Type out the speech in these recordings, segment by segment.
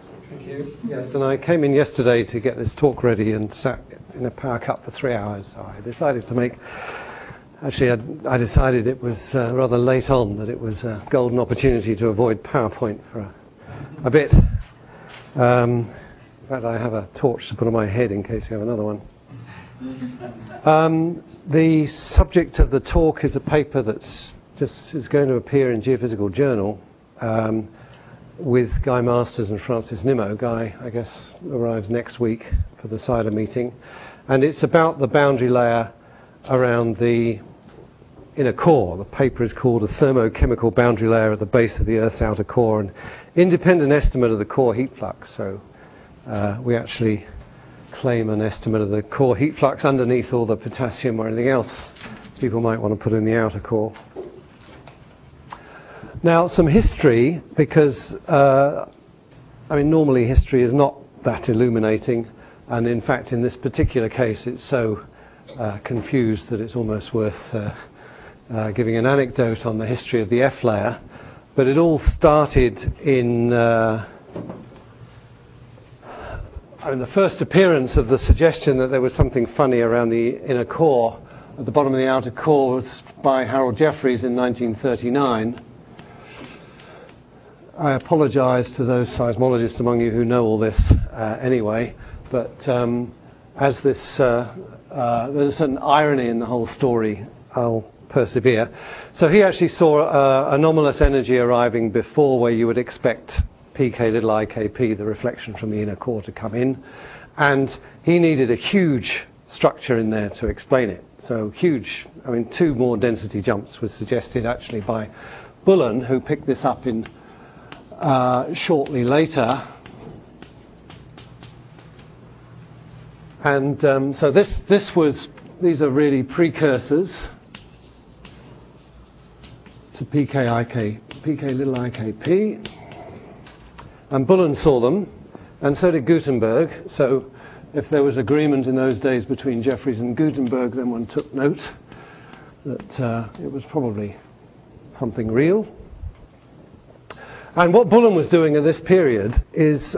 Thank you. Yes, and I came in yesterday to get this talk ready and sat in a power cut for 3 hours. So I decided to make... Actually, I decided it was rather late on that it was a golden opportunity to avoid PowerPoint for a bit. In fact, I have a torch to put on my head in case we have another one. The subject of the talk is a paper that's is going to appear in Geophysical Journal with Guy Masters and Francis Nimmo. Guy, I guess, arrives next week for the CIDA meeting. And it's about the boundary layer around the inner core. The paper is called A Thermochemical Boundary Layer at the Base of the Earth's Outer Core, an independent estimate of the core heat flux. So we actually claim an estimate of the core heat flux underneath all the potassium or anything else people might want to put in the outer core. Now, some history, because, normally history is not that illuminating, and in fact, in this particular case, it's so confused that it's almost worth giving an anecdote on the history of the F layer. But it all started in the first appearance of the suggestion that there was something funny around the inner core at the bottom of the outer core was by Harold Jeffreys in 1939. I apologise to those seismologists among you who know all this anyway, but as this, there's an irony in the whole story, I'll persevere. So he actually saw anomalous energy arriving before where you would expect pk little ikp, the reflection from the inner core, to come in, and he needed a huge structure in there to explain it. So huge, 2 more density jumps was suggested actually by Bullen, who picked this up in shortly later. And so these are really precursors to pk little ikp. And Bullen saw them, and so did Gutenberg. So if there was agreement in those days between Jeffreys and Gutenberg, then one took note that it was probably something real. And what Bullen was doing at this period is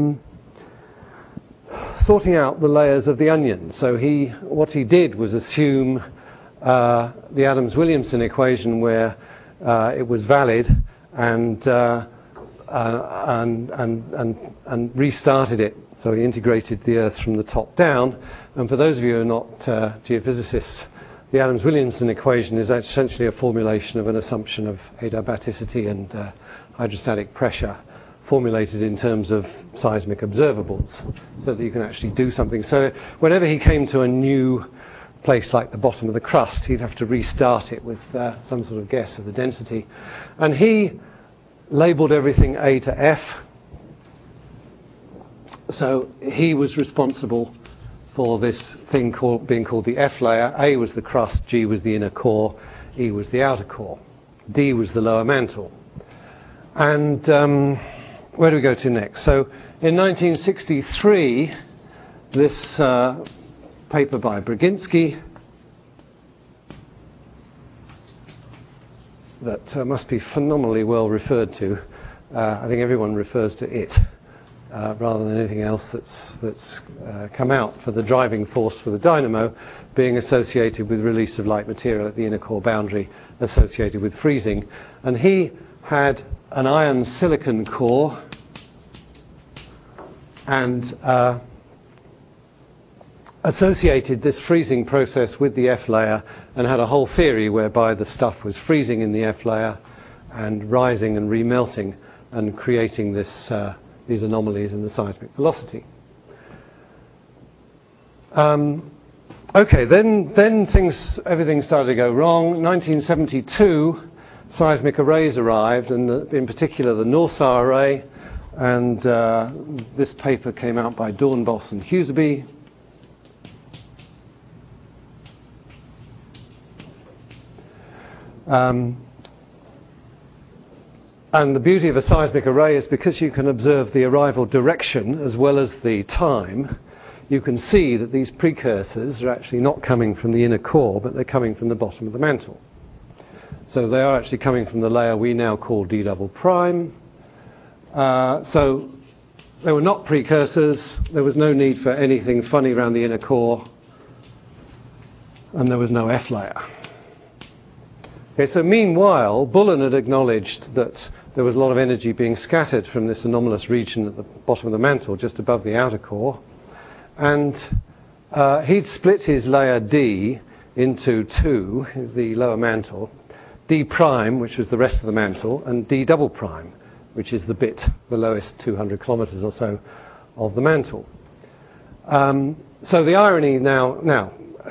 sorting out the layers of the onion. So what he did was assume the Adams-Williamson equation where it was valid, and restarted it. So he integrated the Earth from the top down. And for those of you who are not geophysicists, the Adams-Williamson equation is essentially a formulation of an assumption of adiabaticity and hydrostatic pressure, formulated in terms of seismic observables, so that you can actually do something. So whenever he came to a new place like the bottom of the crust, he'd have to restart it with some sort of guess of the density. And he labelled everything A to F. So he was responsible for this thing being called the F layer. A was the crust, G was the inner core, E was the outer core, D was the lower mantle. And where do we go to next? So in 1963, this paper by Braginski that must be phenomenally well referred to. I think everyone refers to it rather than anything else that's come out, for the driving force for the dynamo being associated with release of light material at the inner core boundary associated with freezing. And he had an iron silicon core and associated this freezing process with the F layer, and had a whole theory whereby the stuff was freezing in the F layer and rising and remelting and creating these anomalies in the seismic velocity. Okay, then everything started to go wrong. 1972, seismic arrays arrived, and in particular the NORSAR array, and this paper came out by Dornbos and Huseby. And the beauty of a seismic array is because you can observe the arrival direction as well as the time, you can see that these precursors are actually not coming from the inner core, but they're coming from the bottom of the mantle. So they are actually coming from the layer we now call D double prime. So They were not precursors. There was no need for anything funny around the inner core. And there was no F layer. Okay, so meanwhile, Bullen had acknowledged that there was a lot of energy being scattered from this anomalous region at the bottom of the mantle, just above the outer core. And he'd split his layer D into two, the lower mantle, D prime, which was the rest of the mantle, and D double prime, which is the bit, the lowest 200 kilometers or so of the mantle. So the irony now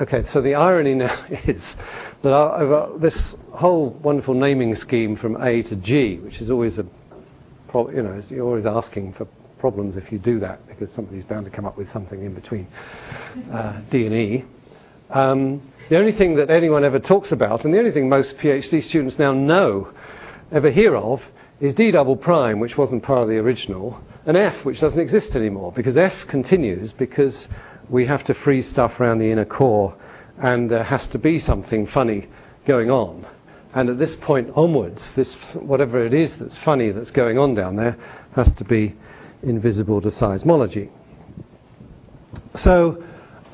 is that this whole wonderful naming scheme from A to G, which is always you're always asking for problems if you do that, because somebody's bound to come up with something in between D and E. The only thing that anyone ever talks about, and the only thing most PhD students now ever hear of, is D double prime, which wasn't part of the original, and F, which doesn't exist anymore, because F continues because we have to freeze stuff around the inner core, and there has to be something funny going on. And at this point onwards, this whatever it is that's funny that's going on down there has to be invisible to seismology. So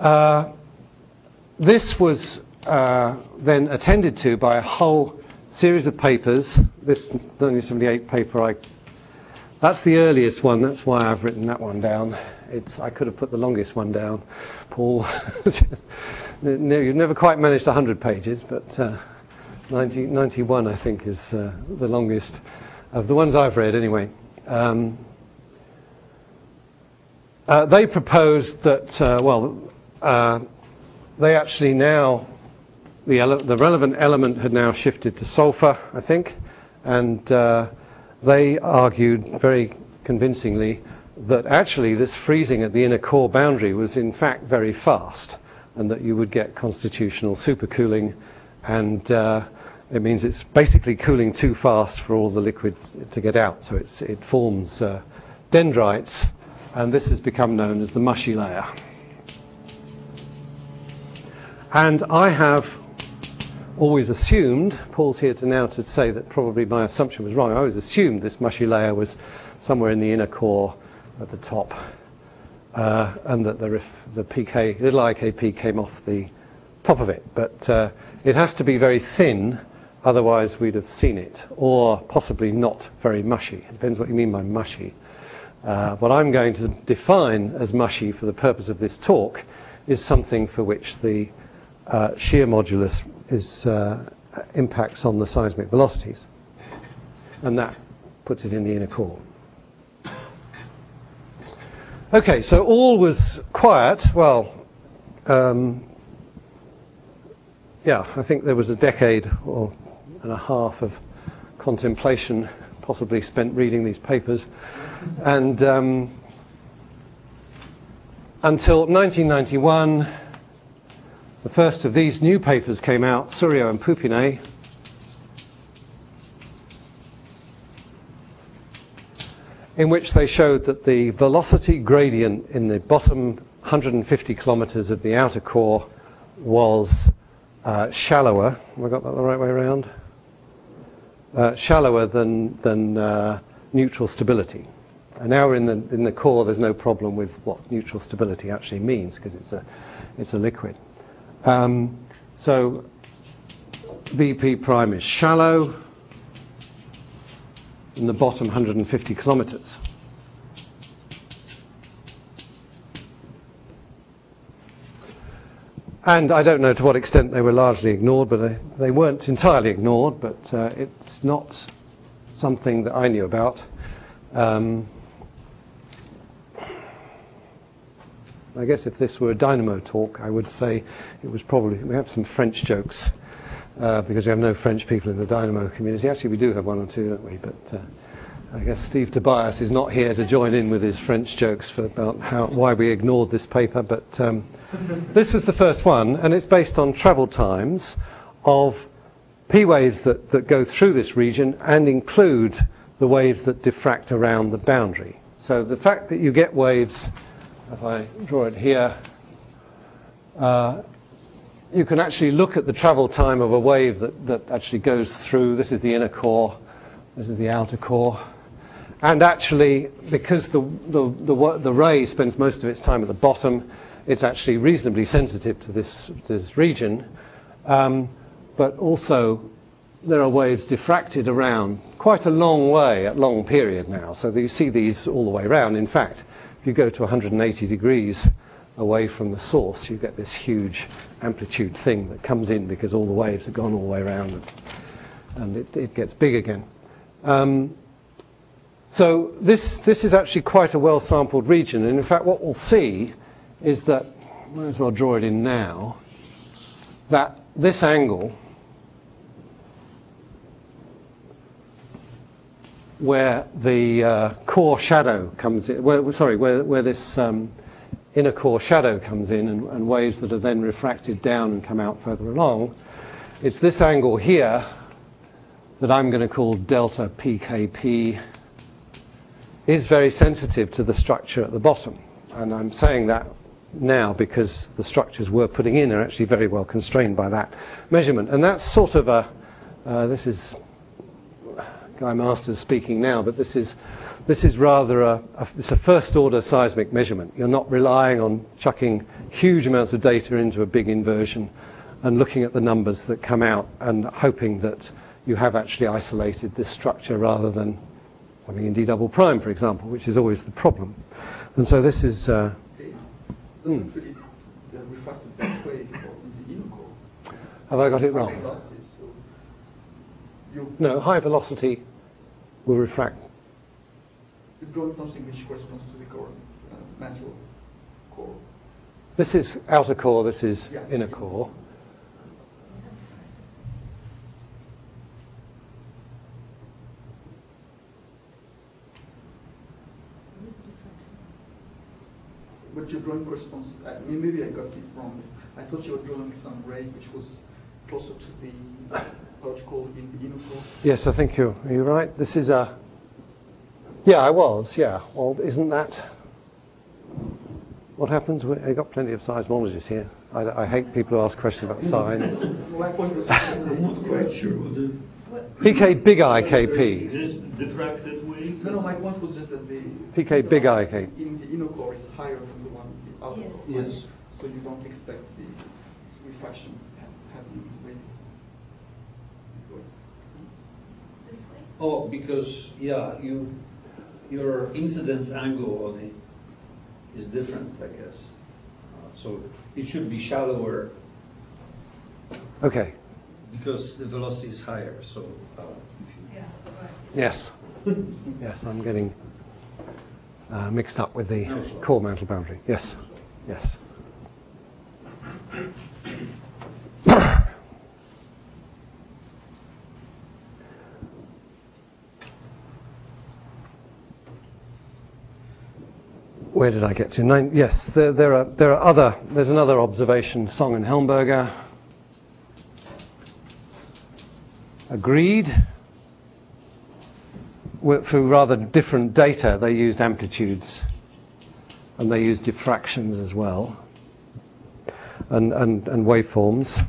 this was then attended to by a whole series of papers. This 1978 paper, that's the earliest one. That's why I've written that one down. I could have put the longest one down, Paul. You've never quite managed 100 pages, but 91, I think, is the longest of the ones I've read, anyway. They proposed that, they actually now, the relevant element had now shifted to sulfur, I think, and they argued very convincingly that actually this freezing at the inner core boundary was in fact very fast, and that you would get constitutional supercooling, and it means it's basically cooling too fast for all the liquid to get out, so it forms dendrites, and this has become known as the mushy layer. And I have always assumed, Paul's here now to say that probably my assumption was wrong, I always assumed this mushy layer was somewhere in the inner core at the top, and that the little IKP came off the top of it. But it has to be very thin, otherwise we'd have seen it, or possibly not very mushy. It depends what you mean by mushy. What I'm going to define as mushy for the purpose of this talk is something for which the shear modulus impacts on the seismic velocities, and that puts it in the inner core. Okay, so all was quiet. Well, I think there was a decade and a half of contemplation, possibly spent reading these papers, and until 1991, the first of these new papers came out, Souriau and Poupinet, in which they showed that the velocity gradient in the bottom 150 kilometers of the outer core was shallower. Have I got that the right way around? Shallower than neutral stability. And now we're in the core. There's no problem with what neutral stability actually means, because it's a liquid. So BP prime is shallow in the bottom 150 kilometers. And I don't know to what extent they were largely ignored, but they weren't entirely ignored, but it's not something that I knew about. I guess if this were a dynamo talk, I would say it was probably, we have some French jokes, because we have no French people in the dynamo community. Actually, we do have one or two, don't we? But I guess Steve Tobias is not here to join in with his French jokes about why we ignored this paper. But this was the first one, and it's based on travel times of P waves that go through this region and include the waves that diffract around the boundary. So the fact that you get waves, if I draw it here, you can actually look at the travel time of a wave that actually goes through. This is the inner core, this is the outer core, And actually, because the ray spends most of its time at the bottom, it's actually reasonably sensitive to this region. But also, there are waves diffracted around quite a long way at long period now. So you see these all the way around. In fact, if you go to 180 degrees away from the source, you get this huge amplitude thing that comes in because all the waves have gone all the way around, and it gets big again. So this is actually quite a well-sampled region, and in fact what we'll see is that, might as well draw it in now, that this angle where the core shadow comes in, where this inner core shadow comes in and waves that are then refracted down and come out further along, it's this angle here that I'm going to call delta PKP is very sensitive to the structure at the bottom. And I'm saying that now because the structures we're putting in are actually very well constrained by that measurement. And that's sort of this is Guy Masters speaking now, but this is rather it's a first order seismic measurement. You're not relying on chucking huge amounts of data into a big inversion and looking at the numbers that come out and hoping that you have actually isolated this structure rather than something in D double prime, for example, which is always the problem. And so this is Really refracted that way in the inner core. Have I got it wrong? No, high velocity will refract. You're drawing something which corresponds to the core, mantle core. This is outer core, this is inner core. What you're drawing corresponds, maybe I got it wrong. I thought you were drawing some ray which was closer to the pouch core in the inner core. Yes, I think you're right. This is a... Yeah, I was, yeah. Well, isn't that... What happens? I've got plenty of seismologists here. I hate people who ask questions about science. My point was... I'm not quite sure what the... PK big I KP. This diffracted wave? No, my point was just that the... PK big I KP. In the inner core is higher than the one in the outer core. Yes. So you don't expect the refraction happening this way. This way? Oh, because, your incidence angle on it is different, I guess. So it should be shallower. Okay. Because the velocity is higher, so... Yeah, right. Yes. Yes, I'm getting mixed up with the core mantle boundary. Yes. Yes. Where did I get to? Yes, there are other. There's another observation. Song and Helmberger agreed. For rather different data, they used amplitudes and they used diffractions as well, and waveforms.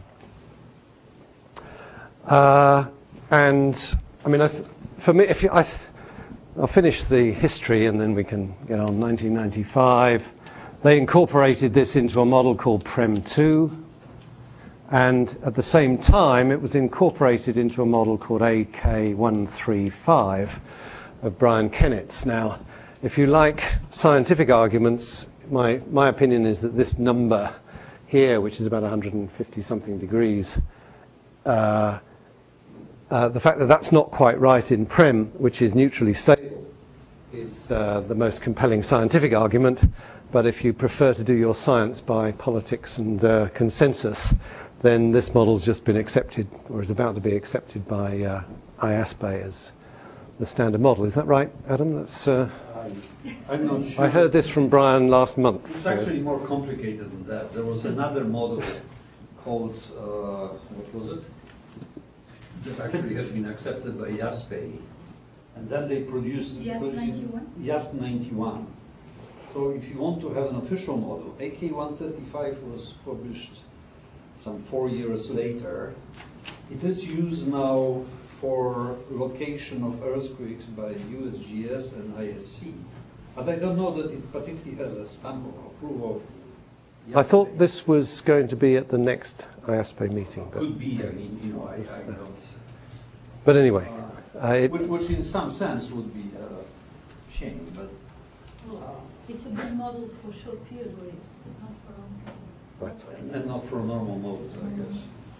And I mean, for me, I'll finish the history and then we can get on. 1995, they incorporated this into a model called PREM2, and at the same time it was incorporated into a model called AK135 of Brian Kennett's. Now, if you like scientific arguments, my opinion is that this number here, which is about 150 something degrees, the fact that that's not quite right in PREM, which is neutrally stable, is the most compelling scientific argument. But if you prefer to do your science by politics and consensus, then this model's just been accepted, or is about to be accepted by IASPE as the standard model. Is that right, Adam? That's. I'm not sure. I heard this from Brian last month. It's actually more complicated than that. There was another model called, what was it? That actually has been accepted by IASPE. And then they produced YASP 91. So if you want to have an official model, AK135 was published some 4 years later. It is used now for location of earthquakes by USGS and ISC. But I don't know that it particularly has a stamp of approval. I thought this was going to be at the next IASPE meeting. Could be, I mean, you know, I don't. But anyway. Which in some sense would be a shame, but... It's a good model for short period waves, but not for long period. Right. And not for normal modes, I guess.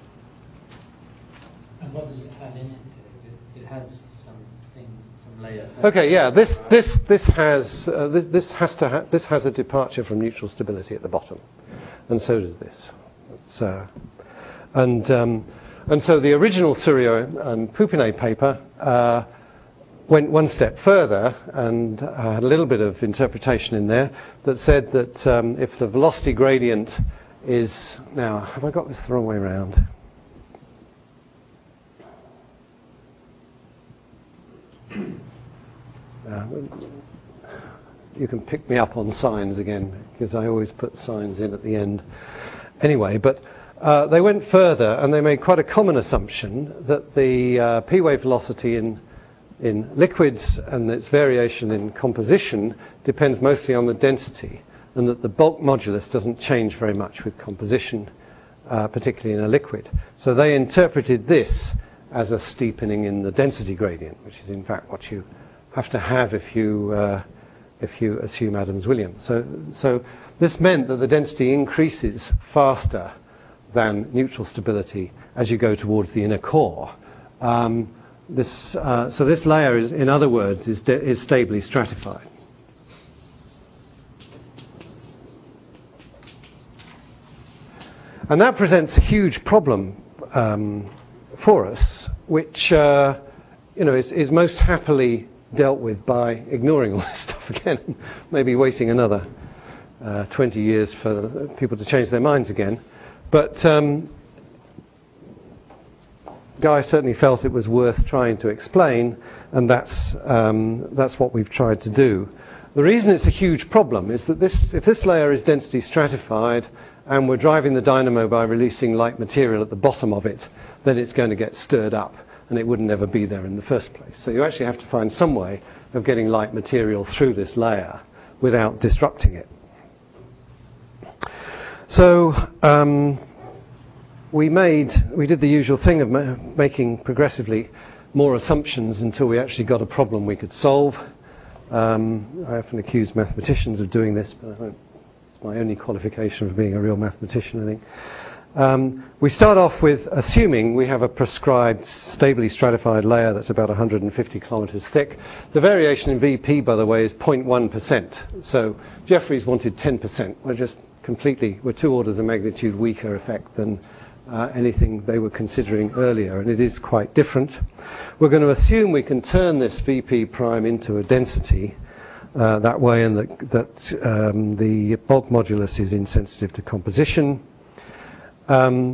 And what does it have in it? It has some layer. Okay, yeah. This has a departure from neutral stability at the bottom, and so does this. And so the original Surio and Poupinet paper went one step further and had a little bit of interpretation in there that said that if the velocity gradient is, now have I got this the wrong way around? You can pick me up on signs again, because I always put signs in at the end. Anyway, but they went further and they made quite a common assumption that the p-wave velocity in liquids and its variation in composition depends mostly on the density, and that the bulk modulus doesn't change very much with composition, particularly in a liquid. So they interpreted this as a steepening in the density gradient, which is in fact what you have to have if you assume Adams-Williams. So this meant that the density increases faster than neutral stability as you go towards the inner core. So this layer is, in other words, is stably stratified. And that presents a huge problem for us, which is most happily dealt with by ignoring all this stuff again, maybe waiting another 20 years for people to change their minds again. But Guy certainly felt it was worth trying to explain, and that's what we've tried to do. The reason it's a huge problem is that if this layer is density stratified and we're driving the dynamo by releasing light material at the bottom of it, then it's going to get stirred up and it would never be there in the first place. So you actually have to find some way of getting light material through this layer without disrupting it. So we did the usual thing of making progressively more assumptions until we actually got a problem we could solve. I often accuse mathematicians of doing this, but it's my only qualification for being a real mathematician, I think. We start off with assuming we have a prescribed stably stratified layer that's about 150 kilometers thick. The variation in VP, by the way, is 0.1%. So Jeffreys wanted 10%. We're 2 orders of magnitude weaker effect than anything they were considering earlier, and it is quite different. We're going to assume we can turn this VP prime into a density that way, and that the bulk modulus is insensitive to composition. And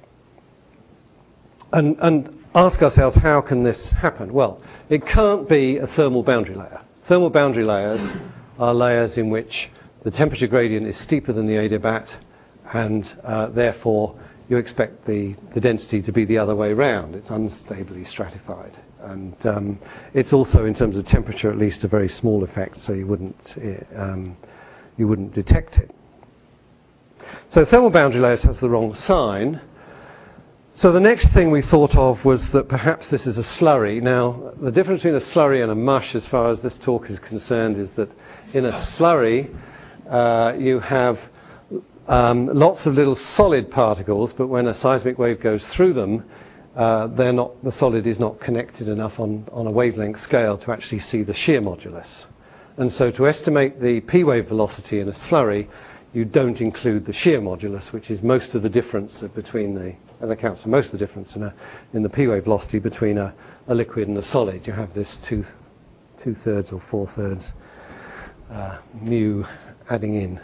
ask ourselves, how can this happen? Well, it can't be a thermal boundary layer. Thermal boundary layers are layers in which the temperature gradient is steeper than the adiabat, and therefore you expect the density to be the other way round. It's unstably stratified. And it's also, in terms of temperature, at least a very small effect, so you wouldn't detect it. So thermal boundary layers has the wrong sign. So the next thing we thought of was that perhaps this is a slurry. Now, the difference between a slurry and a mush, as far as this talk is concerned, is that in a slurry, you have lots of little solid particles, but when a seismic wave goes through them, the solid is not connected enough on a wavelength scale to actually see the shear modulus. And so to estimate the p-wave velocity in a slurry, you don't include the shear modulus, which is most of the difference between and accounts for most of the difference in the p-wave velocity between a liquid and a solid. You have this 2/3 or 4/3 mu adding in.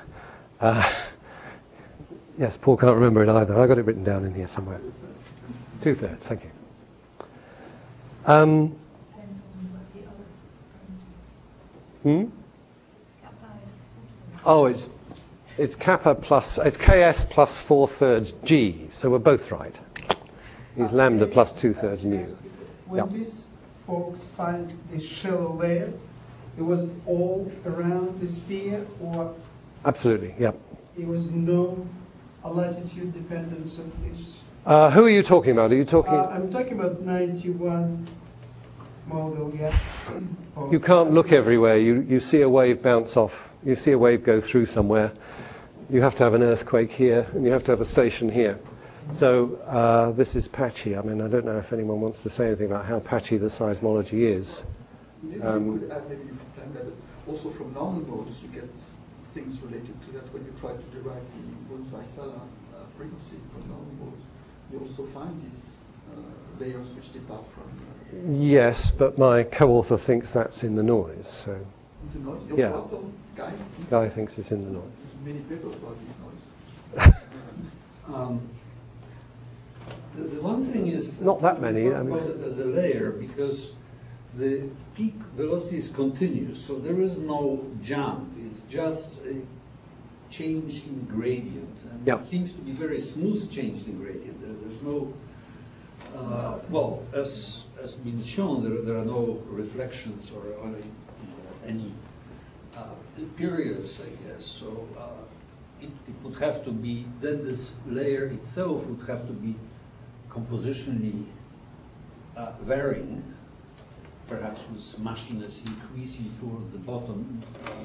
Yes, Paul can't remember it either. I got it written down in here somewhere. 2/3, thank you. Oh, it's kappa plus, it's ks plus 4/3 g, so we're both right. He's lambda plus 2/3 mu. when Yeah. these folks find this shallow layer, it was all around the sphere, or Absolutely, yeah. it was no latitude dependence of this? Who are you talking about? Are you talking... I'm talking about 91 model, yeah. You can't look everywhere. You see a wave bounce off. You see a wave go through somewhere. You have to have an earthquake here, and you have to have a station here. So this is patchy. I mean, I don't know if anyone wants to say anything about how patchy the seismology is. Maybe you could add, maybe if you plan that, also from normal modes, you get things related to that when you try to derive the Wundt-Weissala frequency from normal modes. You also find these layers which depart from... Yes, but my co-author thinks that's in the noise. So It's a noise? Yeah. Also, Guy thinks it's in the noise. There's many papers about this noise. The one thing is Not that many, Talk I mean. about it as a layer because the peak velocity is continuous, so there is no jump. It's just a change in gradient, and Yeah. it seems to be very smooth change in gradient. There's no well, as been shown, there are no reflections or any periods, I guess. So it would have to be, then this layer itself would have to be compositionally varying, perhaps with smushiness increasing towards the bottom.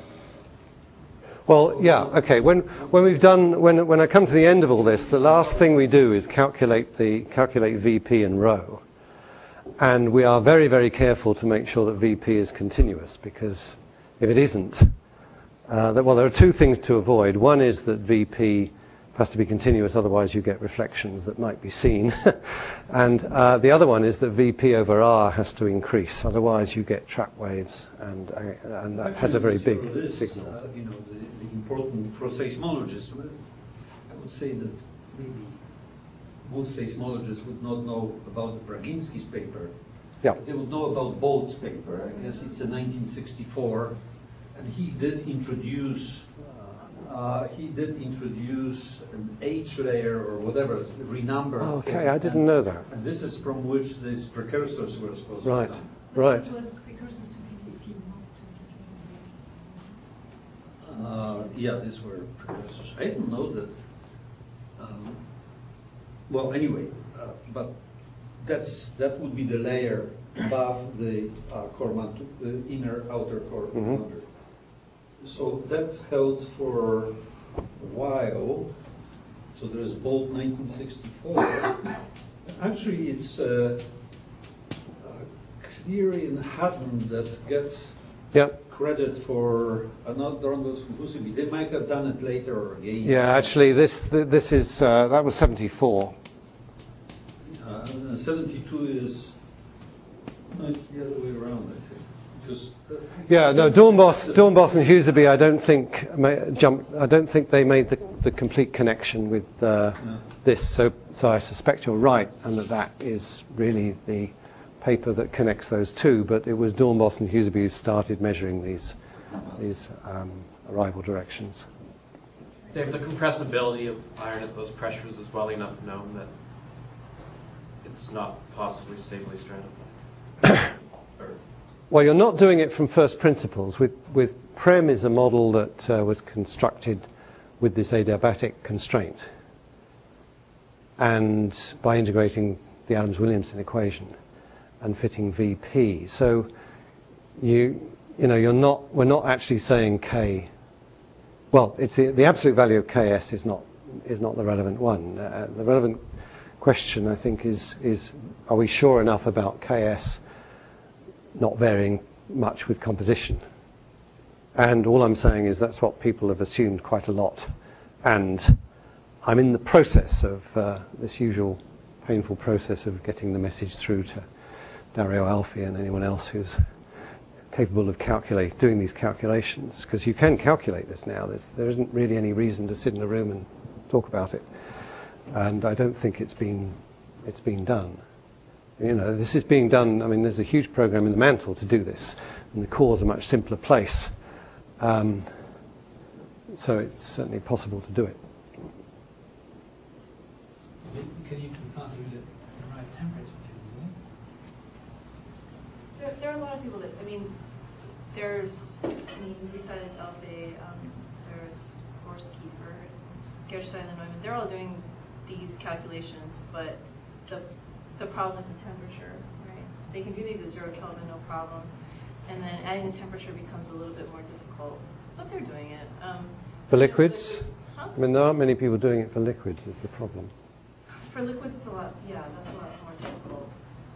Well, yeah, okay. When I come to the end of all this, the last thing we do is calculate VP and rho, and we are very, very careful to make sure that VP is continuous, because if it isn't, there are two things to avoid. One is that VP has to be continuous, otherwise you get reflections that might be seen. And the other one is that VP over R has to increase, otherwise you get trap waves, and that has a very big signal. The important for seismologists, I would say that maybe most seismologists would not know about Braginski's paper. Yeah. But they would know about Bolt's paper. I guess it's a 1964, and he did introduce an H layer or whatever, renumbered. Okay, I didn't know that. And this is from which these precursors were supposed to come. Right. It was precursors to PVP, not to PVP. Yeah, these were precursors. I didn't know that. Well, anyway, but that would be the layer above the core mantle, the outer core mantle. So that held for a while. So there's Bolt 1964. Actually, it's Cleary and Hutton that get credit for not Drongos conclusively. They might have done it later or again. Yeah, actually, this is that was 74. 72 is no, it's the other way around, I think. Because, Dornbos and Huseby, I don't think they made the complete connection with this. So I suspect you're right, and that is really the paper that connects those two. But it was Dornbos and Huseby who started measuring these arrival directions. Dave, the compressibility of iron at those pressures is well enough known that it's not possibly stably stratified. Well, you're not doing it from first principles. With PREM is a model that was constructed with this adiabatic constraint, and by integrating the Adams-Williamson equation and fitting VP. So we're not actually saying K. Well, it's the absolute value of KS is not the relevant one. The relevant question, I think, is are we sure enough about KS not varying much with composition? And all I'm saying is that's what people have assumed quite a lot. And I'm in the process of this usual painful process of getting the message through to Dario Alfi and anyone else who's capable of doing these calculations, because you can calculate this now. There isn't really any reason to sit in a room and talk about it. And I don't think it's been done. This is being done. I mean, there's a huge program in the mantle to do this, and the core is a much simpler place. So it's certainly possible to do it. Can you can't do it at the right temperature, There are a lot of people that, besides Alfie, there's Horst Kiefer, Gerstein and Neumann, they're all doing these calculations, but the problem is the temperature, right? They can do these at 0 Kelvin, no problem. And then adding the temperature becomes a little bit more difficult, but they're doing it. For liquids? Huh? I mean, there aren't many people doing it for liquids, is the problem. For liquids, it's that's a lot more difficult.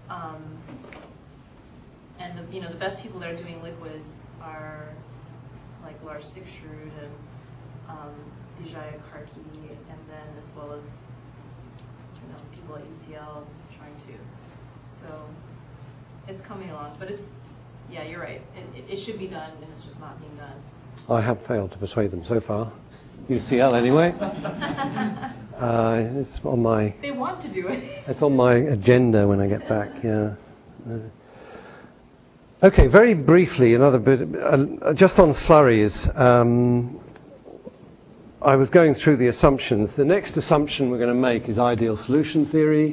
And the best people that are doing liquids are like Lars Sixrud and Vijaya Karki, and then as well as people at UCL trying to. So it's coming along, but you're right. It should be done, and it's just not being done. I have failed to persuade them so far. UCL anyway. It's on my. They want to do it. It's on my agenda when I get back. Yeah. Okay, very briefly, another bit just on slurries. I was going through the assumptions. The next assumption we're going to make is ideal solution theory,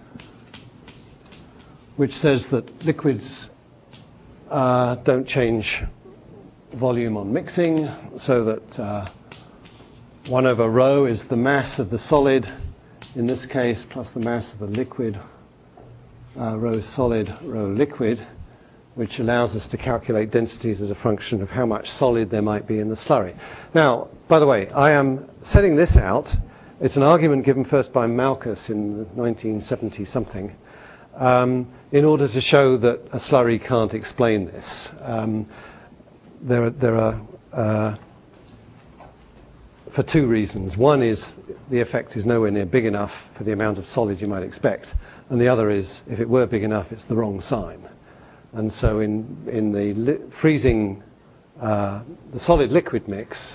which says that liquids don't change volume on mixing, so that 1 over rho is the mass of the solid, in this case, plus the mass of the liquid, rho solid, rho liquid, which allows us to calculate densities as a function of how much solid there might be in the slurry. Now, by the way, I am setting this out. It's an argument given first by Malkus in 1970-something, in order to show that a slurry can't explain this. There are for two reasons. One is the effect is nowhere near big enough for the amount of solid you might expect, and the other is if it were big enough, it's the wrong sign. And so in the freezing the solid liquid mix,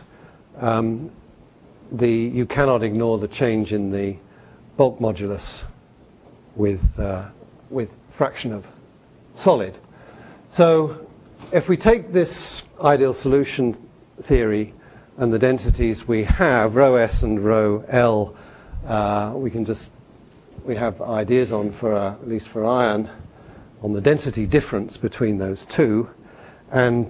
you cannot ignore the change in the bulk modulus with fraction of solid. So if we take this ideal solution theory and the densities we have, rho s and rho l, we have ideas on at least for iron, on the density difference between those two, and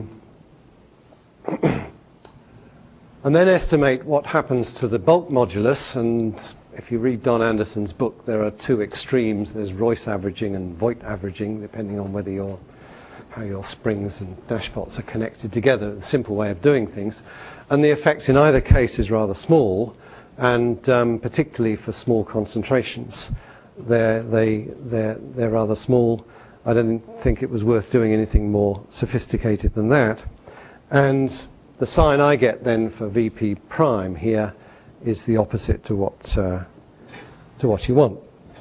then estimate what happens to the bulk modulus. And if you read Don Anderson's book, there are two extremes. There's Royce averaging and Voigt averaging, depending on how your springs and dashpots are connected together. A simple way of doing things, and the effect in either case is rather small, and particularly for small concentrations. They're rather small. I don't think it was worth doing anything more sophisticated than that. And the sign I get then for VP prime here is the opposite to what you want.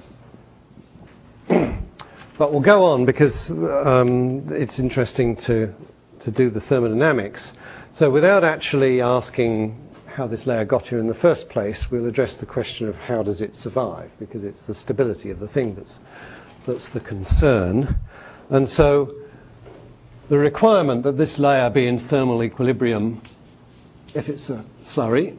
But we'll go on because it's interesting to do the thermodynamics. So without actually asking how this layer got here in the first place, we'll address the question of how does it survive, because it's the stability of the thing that's the concern. And so the requirement that this layer be in thermal equilibrium, if it's a slurry,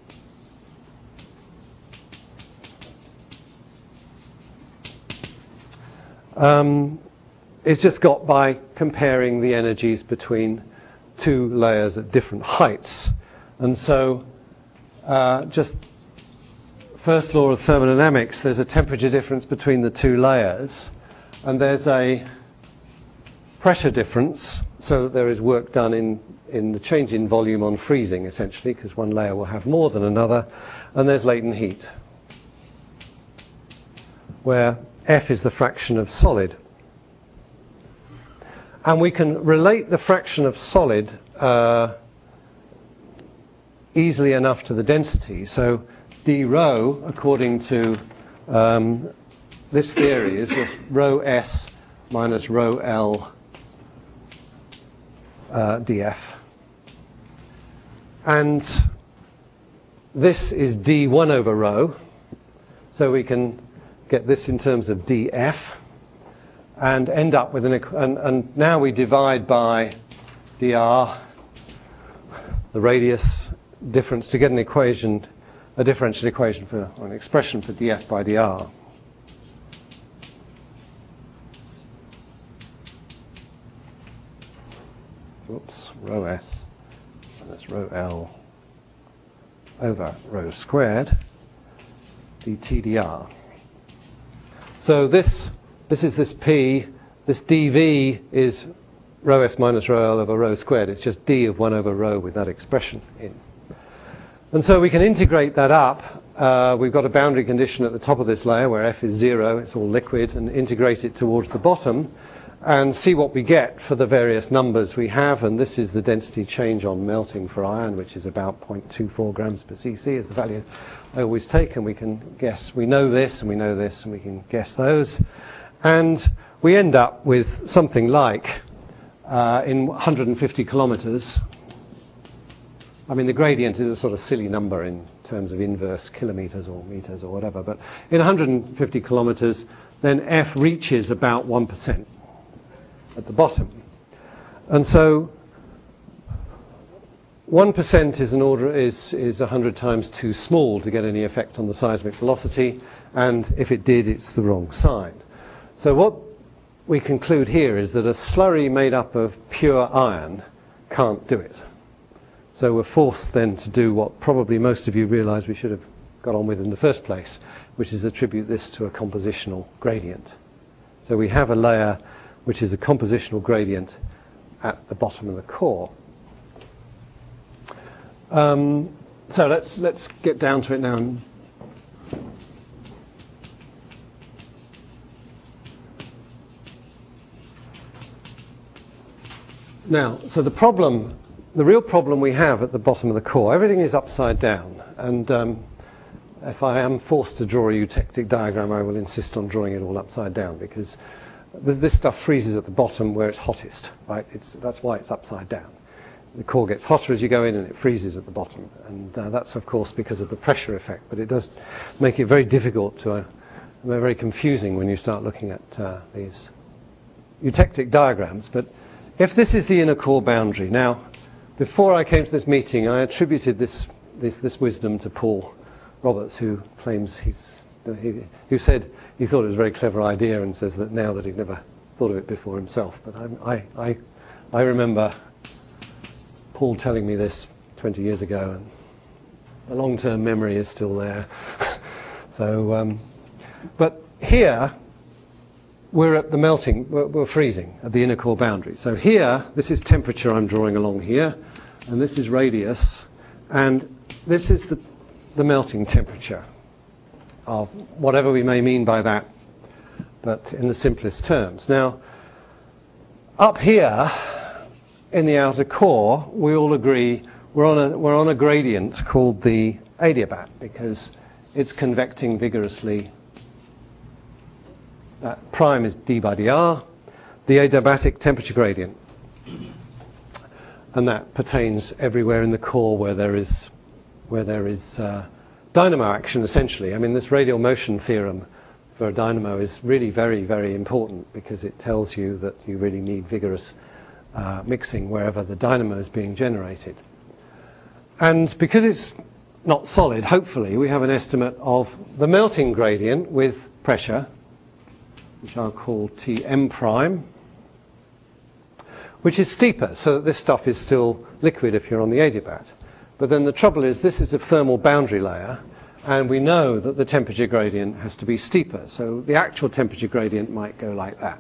is just got by comparing the energies between two layers at different heights. And so just first law of thermodynamics, there's a temperature difference between the two layers, and there's a pressure difference, so that there is work done in the change in volume on freezing, essentially, because one layer will have more than another, and there's latent heat, where F is the fraction of solid. And we can relate the fraction of solid easily enough to the density. So d rho, according to this theory, is just rho s minus rho l df. And this is d1 over rho. So we can get this in terms of df and end up with and now we divide by dr, the radius difference, to get an equation, a differential equation or an expression for df by dr. rho S minus rho L over rho squared dt dr. So this is this P, this dV is rho S minus rho L over rho squared. It's just d of 1 over rho with that expression in. And so we can integrate that up. We've got a boundary condition at the top of this layer where F is 0, it's all liquid, and integrate it towards the bottom and see what we get for the various numbers we have. And this is the density change on melting for iron, which is about 0.24 grams per cc is the value I always take, and we can guess. We know this and we know this and we can guess those. And we end up with something like, in 150 kilometers, I mean, the gradient is a sort of silly number in terms of inverse kilometers or meters or whatever, but in 150 kilometers, then F reaches about 1% at the bottom. And so 1% is 100 times too small to get any effect on the seismic velocity, and if it did, it's the wrong sign. So what we conclude here is that a slurry made up of pure iron can't do it. So we're forced then to do what probably most of you realize we should have got on with in the first place, which is attribute this to a compositional gradient. So we have a layer which is a compositional gradient at the bottom of the core. So let's get down to it now. Now, so the real problem we have at the bottom of the core, everything is upside down. And if I am forced to draw a eutectic diagram, I will insist on drawing it all upside down, because this stuff freezes at the bottom where it's hottest, right? That's why it's upside down. The core gets hotter as you go in and it freezes at the bottom. And that's, of course, because of the pressure effect. But it does make it very difficult very confusing when you start looking at these eutectic diagrams. But if this is the inner core boundary, now, before I came to this meeting, I attributed this wisdom to Paul Roberts, who claims who said he thought it was a very clever idea, and says that now that he'd never thought of it before himself. But I remember Paul telling me this 20 years ago, and the long-term memory is still there. So, but here we're at the melting, we're freezing at the inner core boundary. So here, this is temperature I'm drawing along here, and this is radius, and this is the melting temperature of whatever we may mean by that, but in the simplest terms. Now, up here in the outer core, we all agree we're on a gradient called the adiabat, because it's convecting vigorously. That prime is d by dr, the adiabatic temperature gradient, and that pertains everywhere in the core where there is dynamo action, essentially. I mean, this radial motion theorem for a dynamo is really very, very important, because it tells you that you really need vigorous mixing wherever the dynamo is being generated. And because it's not solid, hopefully we have an estimate of the melting gradient with pressure, which I'll call Tm prime, which is steeper, so that this stuff is still liquid if you're on the adiabat. But then the trouble is, this is a thermal boundary layer, and we know that the temperature gradient has to be steeper. So the actual temperature gradient might go like that,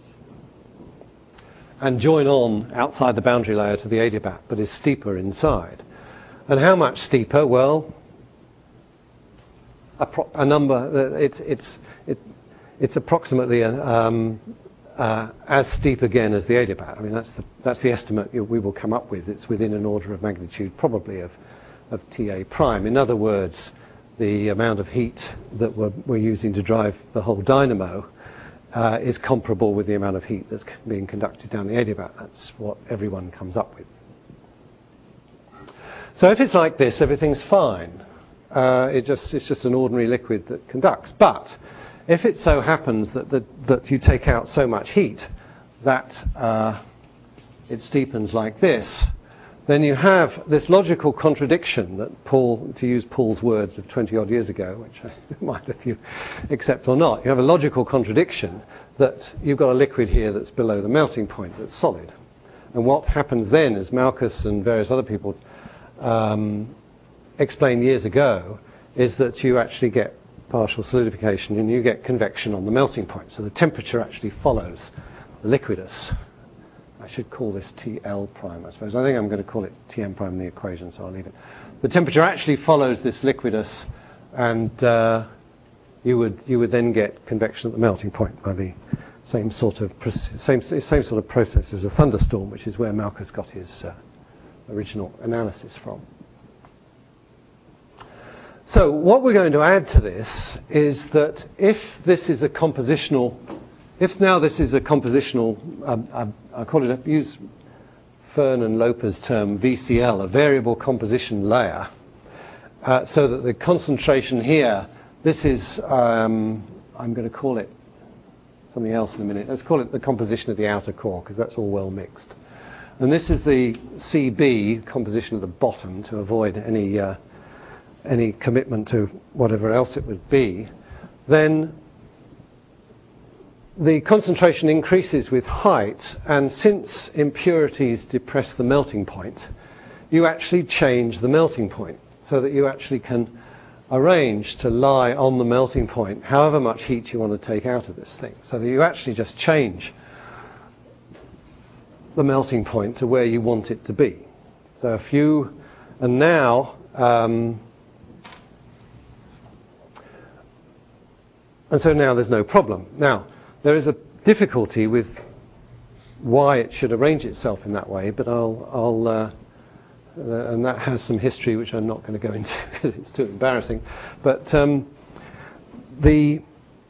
and join on outside the boundary layer to the adiabat, but is steeper inside. And how much steeper? Well, a number. It's approximately as steep again as the adiabat. I mean, that's the estimate we will come up with. It's within an order of magnitude, probably of Ta prime. In other words, the amount of heat that we're using to drive the whole dynamo is comparable with the amount of heat that's being conducted down the adiabat. That's what everyone comes up with. So if it's like this, everything's fine. It's just an ordinary liquid that conducts. But if it so happens that you take out so much heat that it steepens like this, then you have this logical contradiction that Paul, to use Paul's words of 20 odd years ago, which I might if you accept or not, you have a logical contradiction that you've got a liquid here that's below the melting point, that's solid. And what happens then, as Malkus and various other people explained years ago, is that you actually get partial solidification and you get convection on the melting point. So the temperature actually follows the liquidus. I should call this TL prime, I suppose. I think I'm going to call it Tm prime in the equation, so I'll leave it. The temperature actually follows this liquidus, and you would then get convection at the melting point by the same sort of process as a thunderstorm, which is where Malkus got his original analysis from. So what we're going to add to this is that if this is a compositional, I call it, use Fern and Loper's term VCL, a variable composition layer, so that the concentration here, this is, I'm going to call it something else in a minute. Let's call it the composition of the outer core, because that's all well mixed. And this is the CB composition of the bottom to avoid any commitment to whatever else it would be. Then the concentration increases with height, and since impurities depress the melting point, you actually change the melting point so that you actually can arrange to lie on the melting point however much heat you want to take out of this thing, so that you actually just change the melting point to where you want it to be. So if you, and now, and so now there's no problem. Now, there is a difficulty with why it should arrange itself in that way, but and that has some history which I'm not going to go into because it's too embarrassing. But the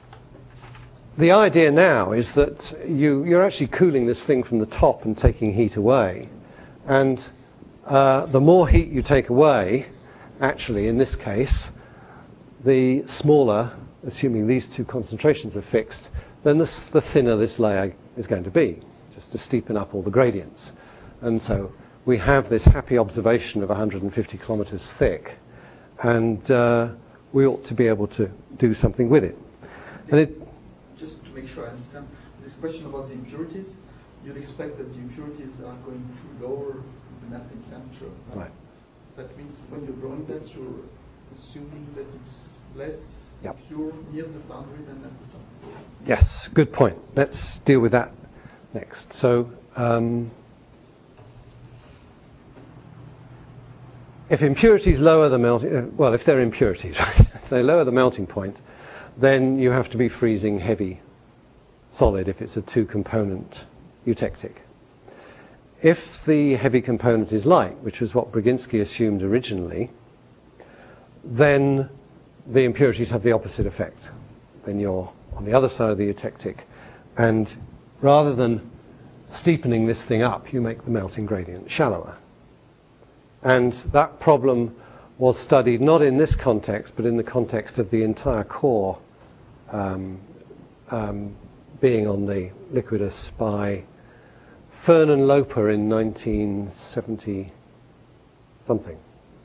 idea now is that you're actually cooling this thing from the top and taking heat away, and the more heat you take away, actually in this case, the smaller, assuming these two concentrations are fixed, then the thinner this layer is going to be, just to steepen up all the gradients. And so we have this happy observation of 150 kilometers thick, and we ought to be able to do something with it. And just to make sure I understand, this question about the impurities, you'd expect that the impurities are going to lower the melting temperature. Right. That means when you're drawing that, you're assuming that it's less Yep. pure near the boundary than at the top. Yes, good point. Let's deal with that next. So, if impurities lower the melting, well, if they're impurities, right? If they lower the melting point, then you have to be freezing heavy solid if it's a two-component eutectic. If the heavy component is light, which was what Brzezinski assumed originally, then the impurities have the opposite effect. Then you're on the other side of the eutectic, and rather than steepening this thing up, you make the melting gradient shallower. And that problem was studied not in this context, but in the context of the entire core being on the liquidus by Fern and Loper in 1970 something.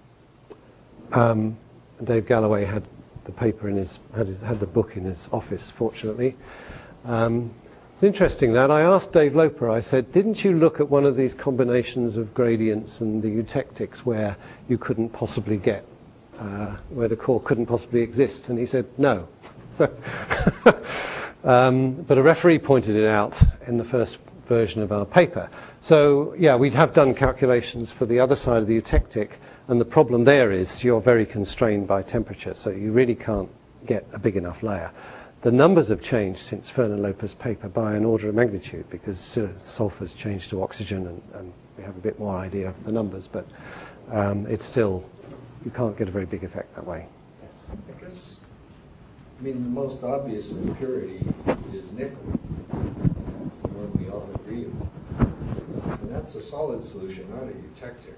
Dave Galloway had the paper had the book in his office, fortunately. It's interesting that I asked Dave Loper, I said, didn't you look at one of these combinations of gradients and the eutectics where you couldn't possibly get, where the core couldn't possibly exist? And he said, no. But a referee pointed it out in the first version of our paper. So, yeah, we have done calculations for the other side of the eutectic, and the problem there is you're very constrained by temperature, so you really can't get a big enough layer. The numbers have changed since Fern and Loper's paper by an order of magnitude, because sulfur's changed to oxygen, and we have a bit more idea of the numbers, but it's still, you can't get a very big effect that way. Yes. I guess, the most obvious impurity is nickel. That's the one we all agree on. And that's a solid solution, not a eutectic.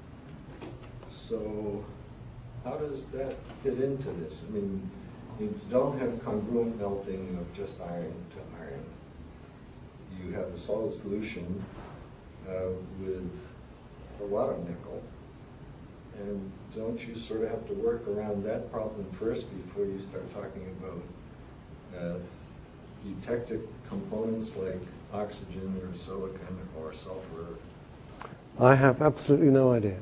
So how does that fit into this? You don't have congruent melting of just iron to iron. You have a solid solution with a lot of nickel. And don't you sort of have to work around that problem first before you start talking about eutectic components like oxygen or silicon or sulfur I have absolutely no idea.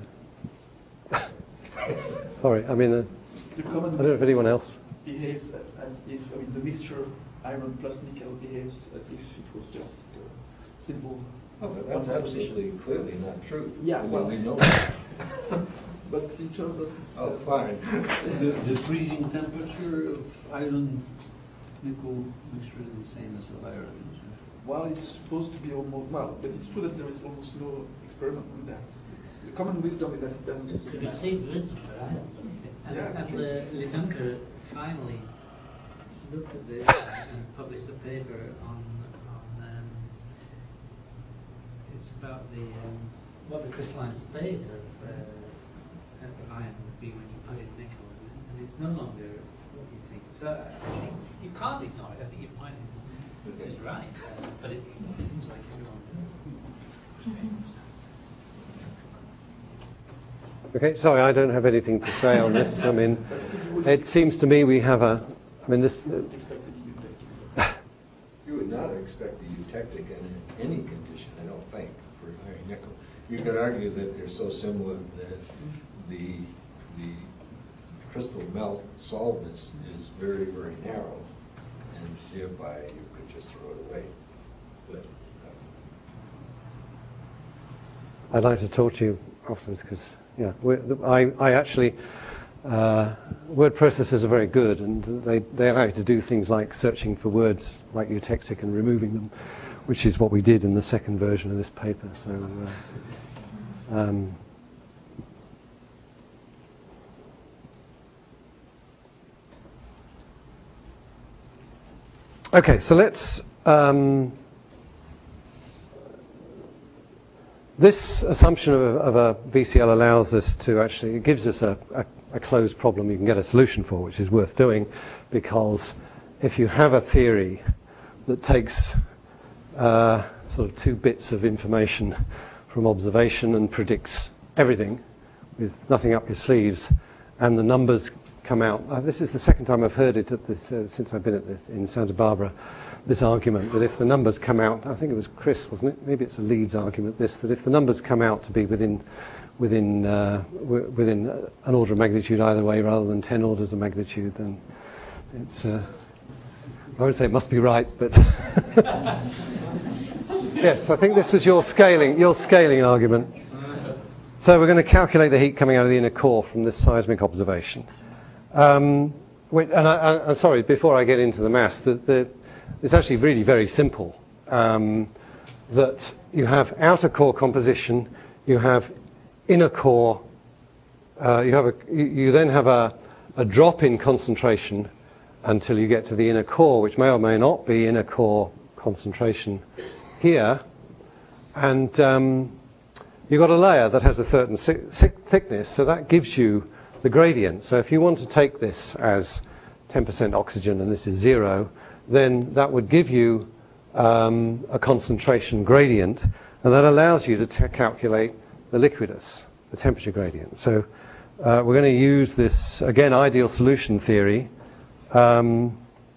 Sorry, I mean, The I common don't know if anyone else. behaves as if, I mean, the mixture iron plus nickel behaves as if it was just a simple. Oh, but that's absolutely clearly not true. Yeah, I mean, well. we know that. But in terms of this, Oh, fine. The freezing temperature of iron nickel mixture is the same as of iron. well, it's supposed to be almost, well, but it's true that there is almost no experiment with that. The common wisdom is that it doesn't It's really matter. received wisdom, but I don't believe it. And Ledunker finally looked at this and published a paper on it's about the what the crystalline state of iron would be when you put in nickel, and it's no longer what you think. So I think you can't ignore it. I think your point is right, but it seems like everyone does. Okay, sorry, I don't have anything to say on this. I mean, it seems to me we have a. I mean, this. You would not expect the eutectic in any condition, I don't think, for iron nickel. You could argue that they're so similar that the crystal melt solidness is very, very narrow, and thereby you could just throw it away. But I'd like to talk to you afterwards because, yeah, I actually. Word processors are very good, and they allow you to do things like searching for words like eutectic and removing them, which is what we did in the second version of this paper. So, okay, so let's. This assumption of a VCL allows us to actually, it gives us a closed problem you can get a solution for, which is worth doing, because if you have a theory that takes sort of 2 bits of information from observation and predicts everything with nothing up your sleeves, and the numbers come out. This is the second time I've heard it at this, since I've been at this, in Santa Barbara, this argument that if the numbers come out, I think it was Chris, wasn't it? Maybe it's a Leeds argument, that if the numbers come out to be within an order of magnitude either way rather than 10 orders of magnitude, then it's, I won't say it must be right, but yes, I think this was your scaling argument. So we're going to calculate the heat coming out of the inner core from this seismic observation. I'm sorry, before I get into the maths, it's actually really very simple. That you have outer core composition, you have inner core, you then have a drop in concentration until you get to the inner core, which may or may not be inner core concentration here, and you've got a layer that has a certain thickness, so that gives you the gradient. So if you want to take this as 10% oxygen and this is 0, then that would give you a concentration gradient, and that allows you to calculate the liquidus, the temperature gradient. So we're going to use this, again, ideal solution theory. No,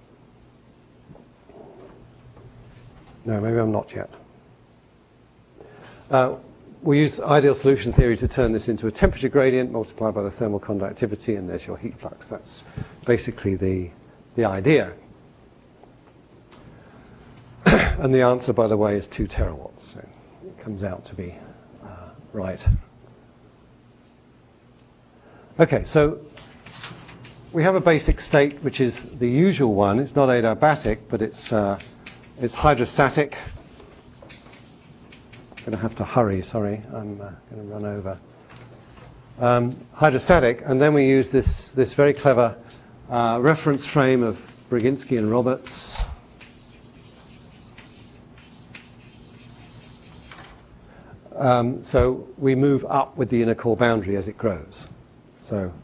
maybe I'm not yet. We use ideal solution theory to turn this into a temperature gradient multiplied by the thermal conductivity, and there's your heat flux. That's basically the idea. And the answer, by the way, is 2 terawatts. So it comes out to be right. Okay, so we have a basic state, which is the usual one. It's not adiabatic, but it's hydrostatic. I'm going to have to hurry, sorry. I'm going to run over. Hydrostatic, and then we use this very clever reference frame of Brzezinski and Roberts. So we move up with the inner core boundary as it grows. So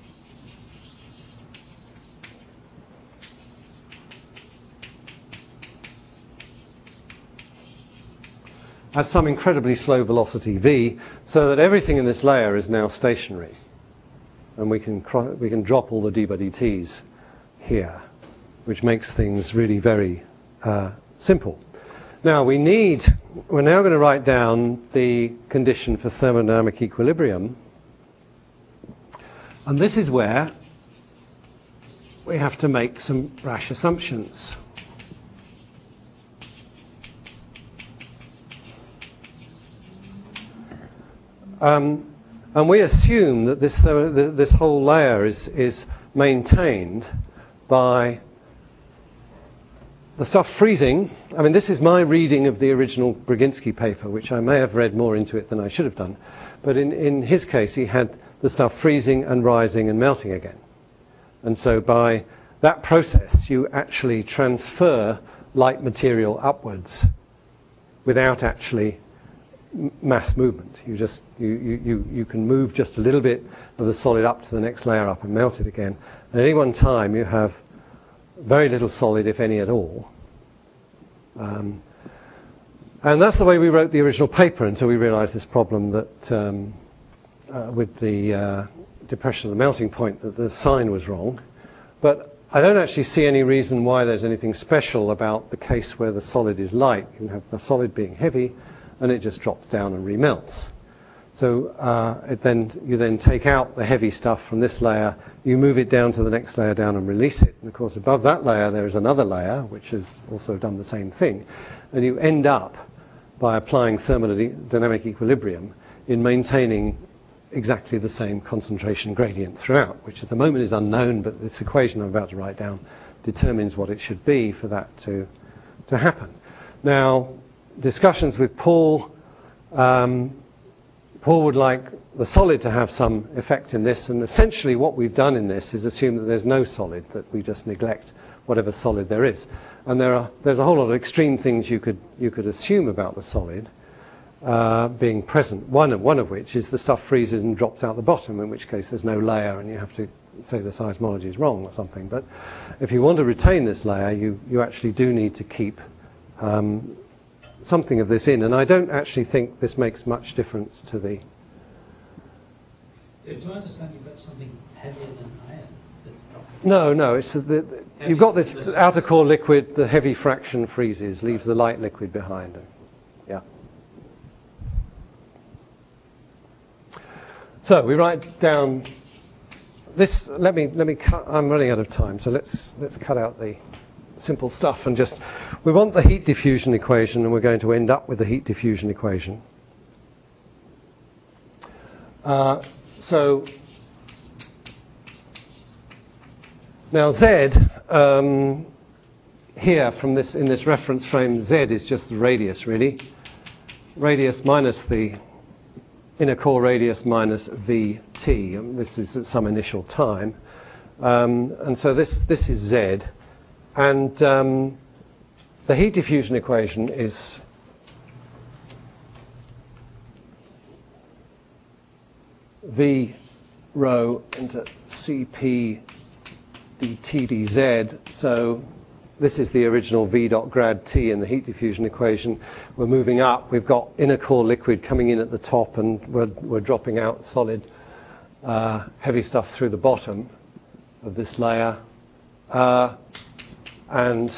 at some incredibly slow velocity v, so that everything in this layer is now stationary, and we can drop all the d by dt's here, which makes things really very simple. Now we're now going to write down the condition for thermodynamic equilibrium. And this is where we have to make some rash assumptions. And we assume that this whole layer is maintained by the stuff freezing. I mean, this is my reading of the original Brzezinski paper, which I may have read more into it than I should have done. But in his case, he had the stuff freezing and rising and melting again. And so by that process, you actually transfer light material upwards without actually mass movement. You can move just a little bit of the solid up to the next layer up and melt it again. At any one time, you have very little solid, if any at all. And that's the way we wrote the original paper until we realized this problem that with the depression of the melting point, that the sign was wrong. But I don't actually see any reason why there's anything special about the case where the solid is light. You have the solid being heavy, and it just drops down and remelts. So you then take out the heavy stuff from this layer, you move it down to the next layer down and release it. And of course above that layer there is another layer which has also done the same thing. And you end up, by applying thermodynamic equilibrium, in maintaining exactly the same concentration gradient throughout, which at the moment is unknown, but this equation I'm about to write down determines what it should be for that to happen. Now, discussions with Paul, Paul would like the solid to have some effect in this, and essentially what we've done in this is assume that there's no solid, that we just neglect whatever solid there is. And there's a whole lot of extreme things you could assume about the solid being present, one of which is the stuff freezes and drops out the bottom, in which case there's no layer and you have to say the seismology is wrong or something. But if you want to retain this layer, you actually do need to keep something of this in, and I don't actually think this makes much difference to the... Do I understand you've got something heavier than iron? No, it's you've got this outer core liquid, the heavy fraction freezes, leaves the light liquid behind. Yeah. So we write down this. Let me cut. I'm running out of time, so let's cut out the simple stuff and just. We want the heat diffusion equation, and we're going to end up with the heat diffusion equation. So now Z here from this in this reference frame, Z is just the radius really. Radius minus the inner core radius minus VT. This is at some initial time, and so this is Z, and the heat diffusion equation is V rho into Cp dt dz. So this is the original V dot grad T in the heat diffusion equation. We're moving up. We've got inner core liquid coming in at the top, and we're dropping out solid heavy stuff through the bottom of this layer. And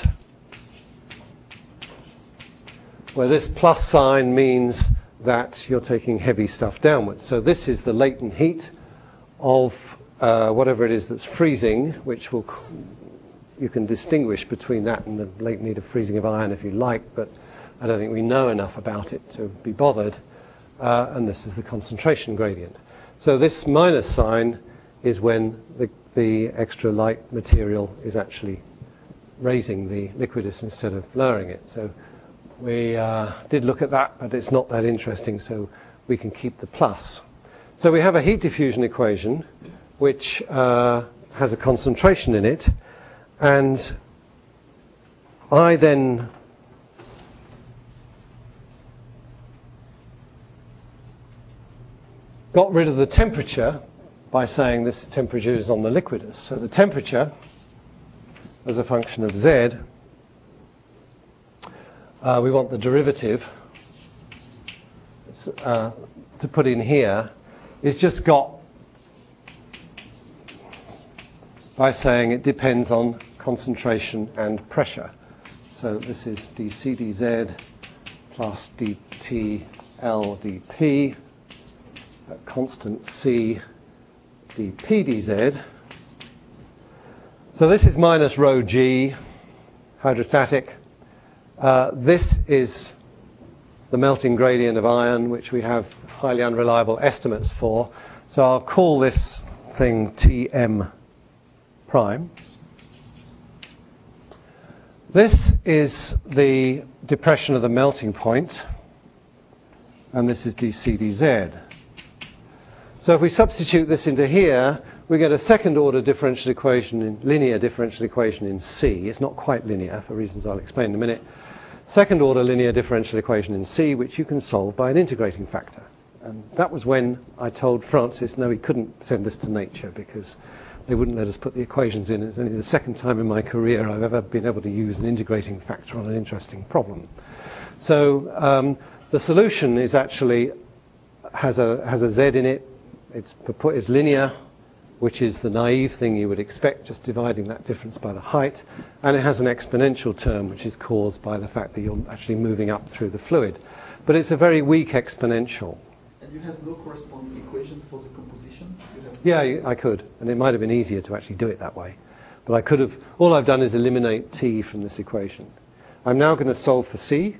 where this plus sign means that you're taking heavy stuff downwards. So this is the latent heat of whatever it is that's freezing, which you can distinguish between that and the latent heat of freezing of iron if you like, but I don't think we know enough about it to be bothered. And this is the concentration gradient. So this minus sign is when the extra light material is actually raising the liquidus instead of lowering it. So we did look at that, but it's not that interesting, so we can keep the plus. So we have a heat diffusion equation which has a concentration in it, and I then got rid of the temperature by saying this temperature is on the liquidus. So the temperature as a function of Z, we want the derivative to put in here, is just got by saying it depends on concentration and pressure. So this is dc dz plus dt L dp at constant c dp dz. So this is minus rho g, hydrostatic. This is the melting gradient of iron, which we have highly unreliable estimates for. So I'll call this thing Tm prime. This is the depression of the melting point, and this is dc dz. So if we substitute this into here, we get a second order differential equation, linear differential equation in C. It's not quite linear for reasons I'll explain in a minute. Second order linear differential equation in C, which you can solve by an integrating factor. And that was when I told Francis, no, he couldn't send this to Nature because they wouldn't let us put the equations in. It's only the second time in my career I've ever been able to use an integrating factor on an interesting problem. So the solution is actually has a z in it. It's linear, which is the naive thing you would expect, just dividing that difference by the height. And it has an exponential term, which is caused by the fact that you're actually moving up through the fluid. But it's a very weak exponential. And you have no corresponding equation for the composition? Yeah, I could. And it might have been easier to actually do it that way. But I could have, all I've done is eliminate T from this equation. I'm now going to solve for C.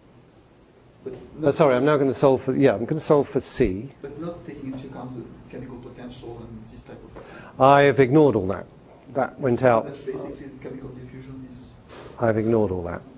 I'm now going to solve for, I'm going to solve for C. But not taking into account the chemical potential and this type of... I have ignored all that. That went out. That basically the chemical diffusion is... I've ignored all that.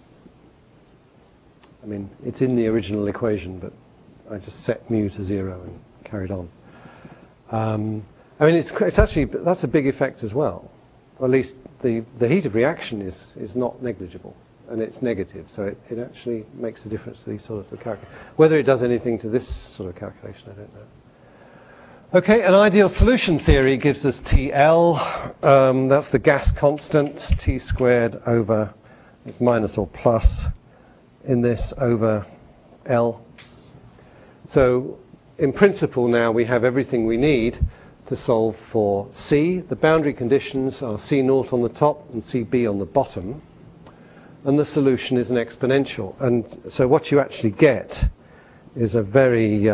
I mean, it's in the original equation, but I just set mu to 0 and carried on. I mean, it's actually, that's a big effect as well. Or at least the heat of reaction is not negligible. And it's negative, so it actually makes a difference to these sorts of calculations. Whether it does anything to this sort of calculation, I don't know. Okay, an ideal solution theory gives us TL. That's the gas constant, T squared over, it's minus or plus in this over L. So in principle now we have everything we need to solve for C. The boundary conditions are C naught on the top and CB on the bottom. And the solution is an exponential. And so what you actually get is a very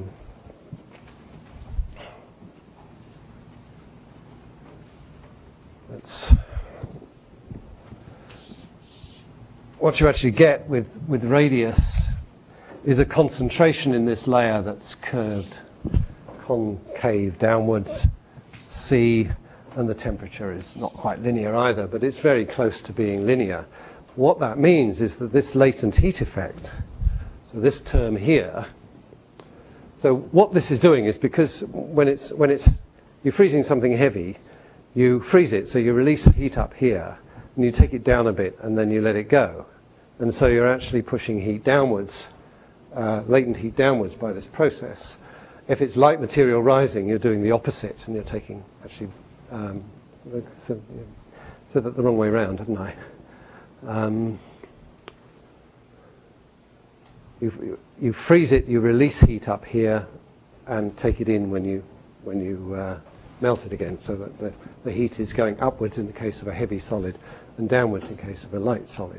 what you actually get with radius is a concentration in this layer that's curved concave downwards, C, and the temperature is not quite linear either, but it's very close to being linear. What that means is that this latent heat effect, so this term here, so what this is doing is because when you're freezing something heavy, you freeze it, so you release the heat up here, and you take it down a bit, and then you let it go. And so you're actually pushing heat downwards, latent heat downwards by this process. If it's light material rising, you're doing the opposite, and you're taking, actually, so that the wrong way around, haven't I? You freeze it, you release heat up here, and take it in when you melt it again, so that the heat is going upwards in the case of a heavy solid, and downwards in case of a light solid.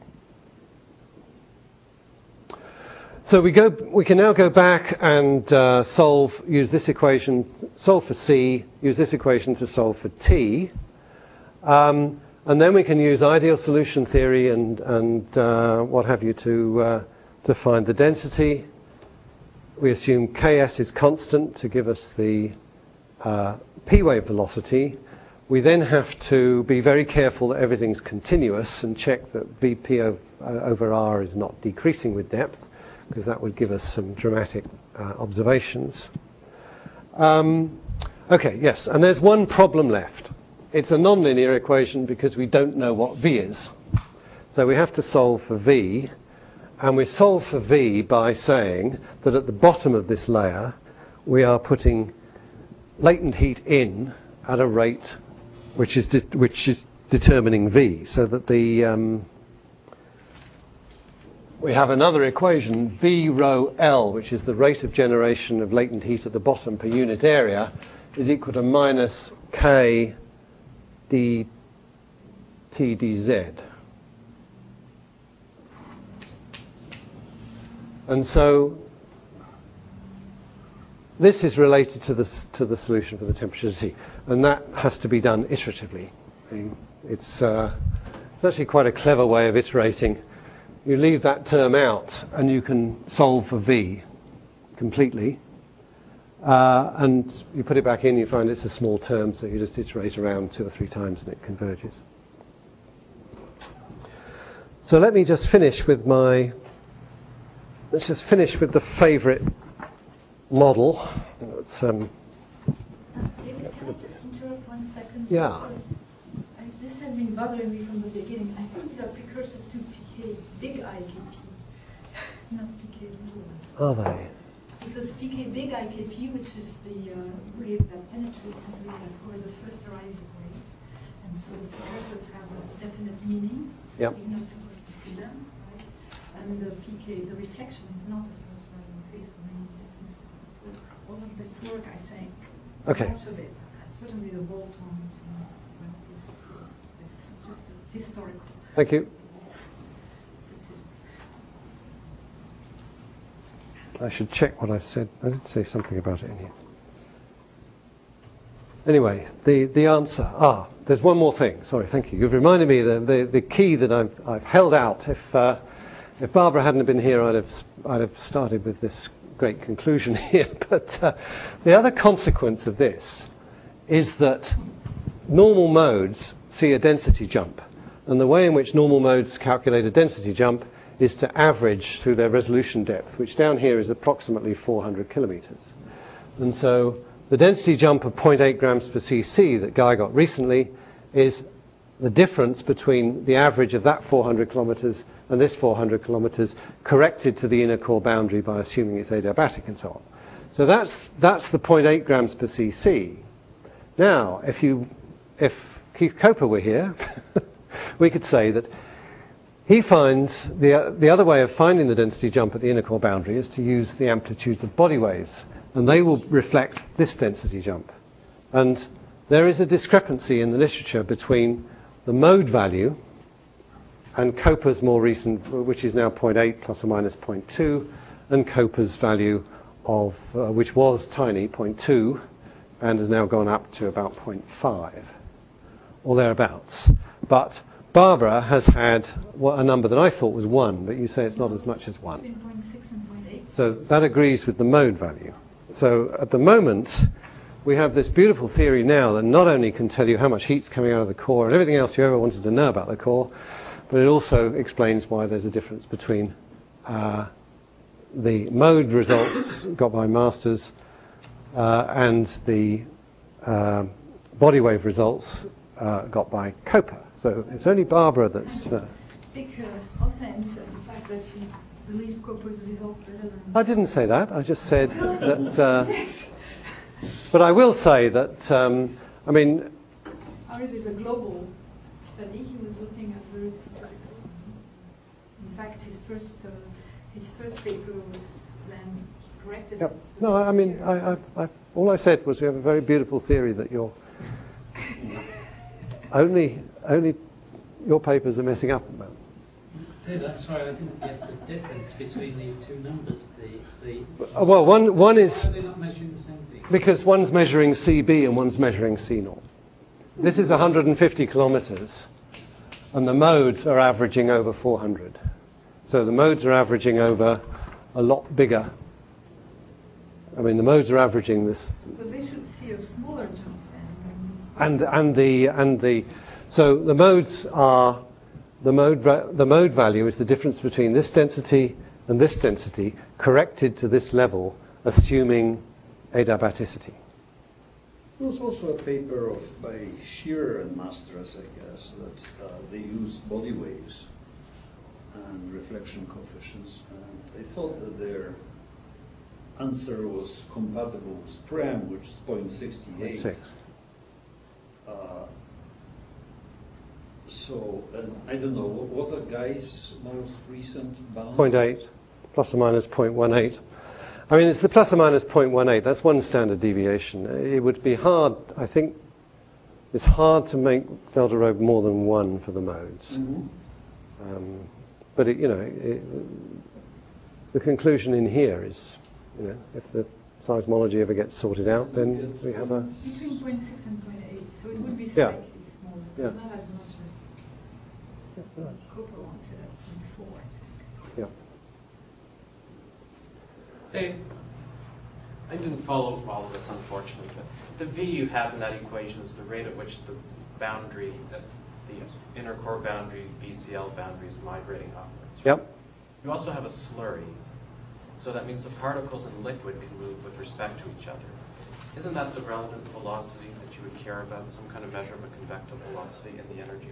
So we can now go back and use this equation, solve for C, use this equation to solve for T. And then we can use ideal solution theory and what have you to find the density. We assume Ks is constant to give us the p wave velocity. We then have to be very careful that everything's continuous and check that Vp over r is not decreasing with depth, because that would give us some dramatic observations. Okay, yes, and there's one problem left. It's a nonlinear equation because we don't know what V is. So we have to solve for V, and we solve for V by saying that at the bottom of this layer we are putting latent heat in at a rate which is determining V, so that we have another equation, V rho L, which is the rate of generation of latent heat at the bottom per unit area, is equal to minus K dt dz. And so this is related to the solution for the temperature T, and that has to be done iteratively. It's actually quite a clever way of iterating. You leave that term out, and you can solve for V completely. And you put it back in, you find it's a small term, so you just iterate around 2 or 3 times and it converges. So let me just finish with let's just finish with the favourite model. David, can I just interrupt 1 second? Yeah. This has been bothering me from the beginning. I think these are precursors to PK, big IKP, not PK little I. Are they? Because PK big IKP, which is the wave that penetrates into the core, is the first arriving wave. And so the precursors have a definite meaning. Yep. You're not supposed to see them, right? And the PK, the reflection is not a first arriving phase for many distances. So all of this work, I think, Okay. much of it, certainly the bolt-on, it's just a historical. Thank you. I should check what I said. I did say something about it in here. Anyway, the answer. There's one more thing. Sorry, thank you. You've reminded me the key that I've held out. If Barbara hadn't been here, I'd have started with this great conclusion here. But the other consequence of this is that normal modes see a density jump, and the way in which normal modes calculate a density jump is to average through their resolution depth, which down here is approximately 400 kilometers. And so the density jump of 0.8 grams per cc that Guy got recently is the difference between the average of that 400 kilometers and this 400 kilometers corrected to the inner core boundary by assuming it's adiabatic and so on. So that's the 0.8 grams per cc. Now, if Keith Coper were here, we could say that he finds the other way of finding the density jump at the inner core boundary is to use the amplitudes of body waves, and they will reflect this density jump. And there is a discrepancy in the literature between the mode value and Coper's more recent, which is now 0.8 plus or minus 0.2, and Coper's value of which was tiny, 0.2, and has now gone up to about 0.5 or thereabouts. But Barbara has had a number that I thought was 1, but you say it's not as much as 1. Between 0.6 and 0.8. So that agrees with the mode value. So at the moment, we have this beautiful theory now that not only can tell you how much heat's coming out of the core and everything else you ever wanted to know about the core, but it also explains why there's a difference between the mode results got by Masters and the body wave results got by Coper. So it's only Barbara that's... Big offense at the fact that you believe Coper's results better than... I didn't say that. I just said that... But I will say that, ours is a global study. He was looking at very specific. In fact, his first paper was then corrected. Yep. No, all I said was we have a very beautiful theory that you're... only your papers are messing up about. David, I'm sorry, I didn't get the difference between these two numbers. Well, one is... Why are they not measuring the same thing? Because one's measuring CB and one's measuring C0. This is 150 kilometers, and the modes are averaging over 400. So the modes are averaging over a lot bigger. The modes are averaging this. But they should see a smaller jump then. So the modes are the mode value is the difference between this density and this density corrected to this level, assuming adiabaticity. There was also a paper by Shearer and Masters, I guess, that they used body waves and reflection coefficients, and they thought that their answer was compatible with PREM, which is 0.68. So, I don't know, what are Guy's most recent bounds? 0.8, plus or minus 0.18. It's the plus or minus 0.18. That's one standard deviation. It would be hard, I think, it's hard to make delta rho more than 1 for the modes. Mm-hmm. But the conclusion in here is, if the seismology ever gets sorted out, then we have a... Between 0.6 and 0.8, so it would be slightly smaller, Yeah. not as much as Cooper wants it at 0.4. Yeah. Dave, I didn't follow all of this, unfortunately, but the V you have in that equation is the rate at which the boundary, the inner core boundary, VCL boundary is migrating upwards. Yep. You also have a slurry, so that means the particles in liquid can move with respect to each other. Isn't that the relevant velocity that you would care about, some kind of measure of a convective velocity in the energy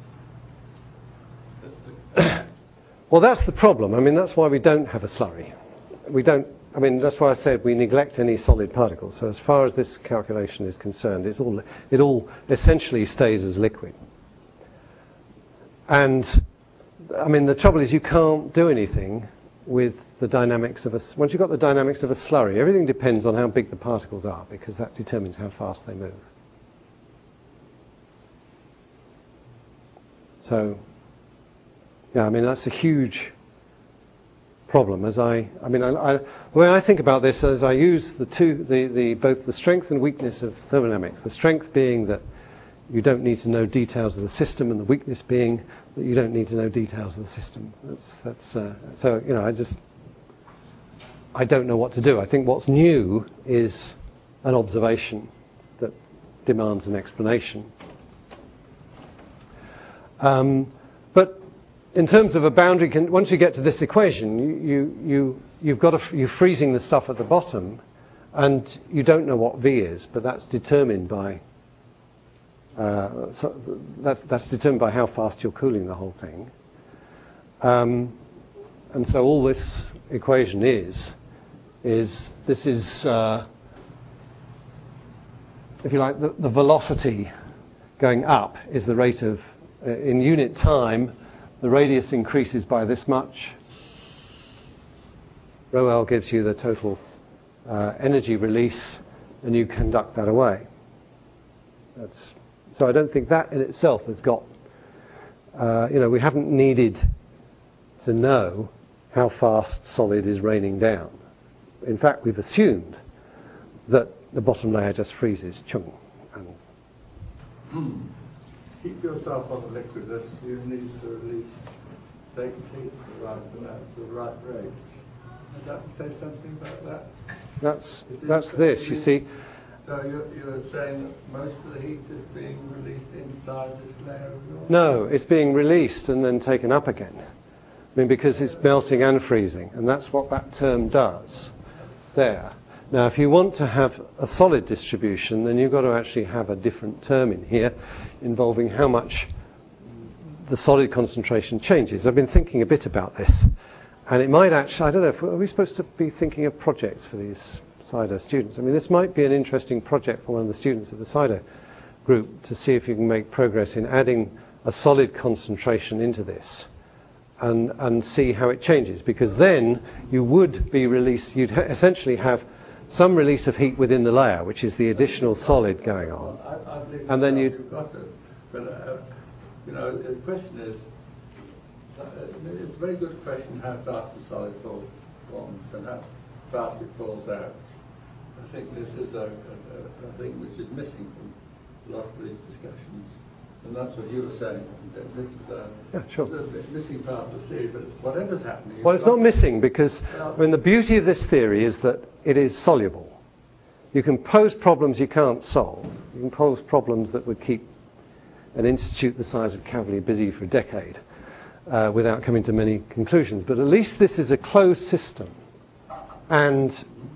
balance? Well, that's the problem. I mean, that's why we don't have a slurry. That's why I said we neglect any solid particles. So as far as this calculation is concerned, it all essentially stays as liquid. And, the trouble is you can't do anything with the dynamics of once you've got the dynamics of a slurry, everything depends on how big the particles are, because that determines how fast they move. So, that's a huge problem. The way I think about this is I use both the strength and weakness of thermodynamics. The strength being that you don't need to know details of the system, and the weakness being that you don't need to know details of the system. I don't know what to do. I think what's new is an observation that demands an explanation. But in terms of a boundary, once you get to this equation, you're freezing the stuff at the bottom, and you don't know what V is, but that's determined by that's determined by how fast you're cooling the whole thing. And so all this equation is if you like, the velocity going up is the rate of, in unit time, the radius increases by this much. Rho L gives you the total energy release, and you conduct that away. So I don't think that in itself has got, we haven't needed to know how fast solid is raining down. In fact, we've assumed that the bottom layer just freezes, chung. Keep yourself on the liquidus, you need to release latent heat to the right rate. Does that say something about that? That's this, you see. So you're saying that most of the heat is being released inside this layer of yours? No, it's being released and then taken up again. Because it's melting and freezing, and that's what that term does there. Now, if you want to have a solid distribution, then you've got to actually have a different term in here involving how much the solid concentration changes. I've been thinking a bit about this, and it might actually, I don't know, are we supposed to be thinking of projects for these CIDO students? This might be an interesting project for one of the students of the CIDO group to see if you can make progress in adding a solid concentration into this and see how it changes, because then you would be released, you'd essentially have some release of heat within the layer, which is the additional solid going on. I believe and then you've got it. But, the question is, it's a very good question how fast the solid forms and how fast it falls out. I think this is a thing which is missing from a lot of these discussions. And that's what you were saying. This is the missing part to see, but whatever's happening... Well, it's not missing because, the beauty of this theory is that it is soluble. You can pose problems you can't solve. You can pose problems that would keep an institute the size of Kavli busy for a decade without coming to many conclusions. But at least this is a closed system. And,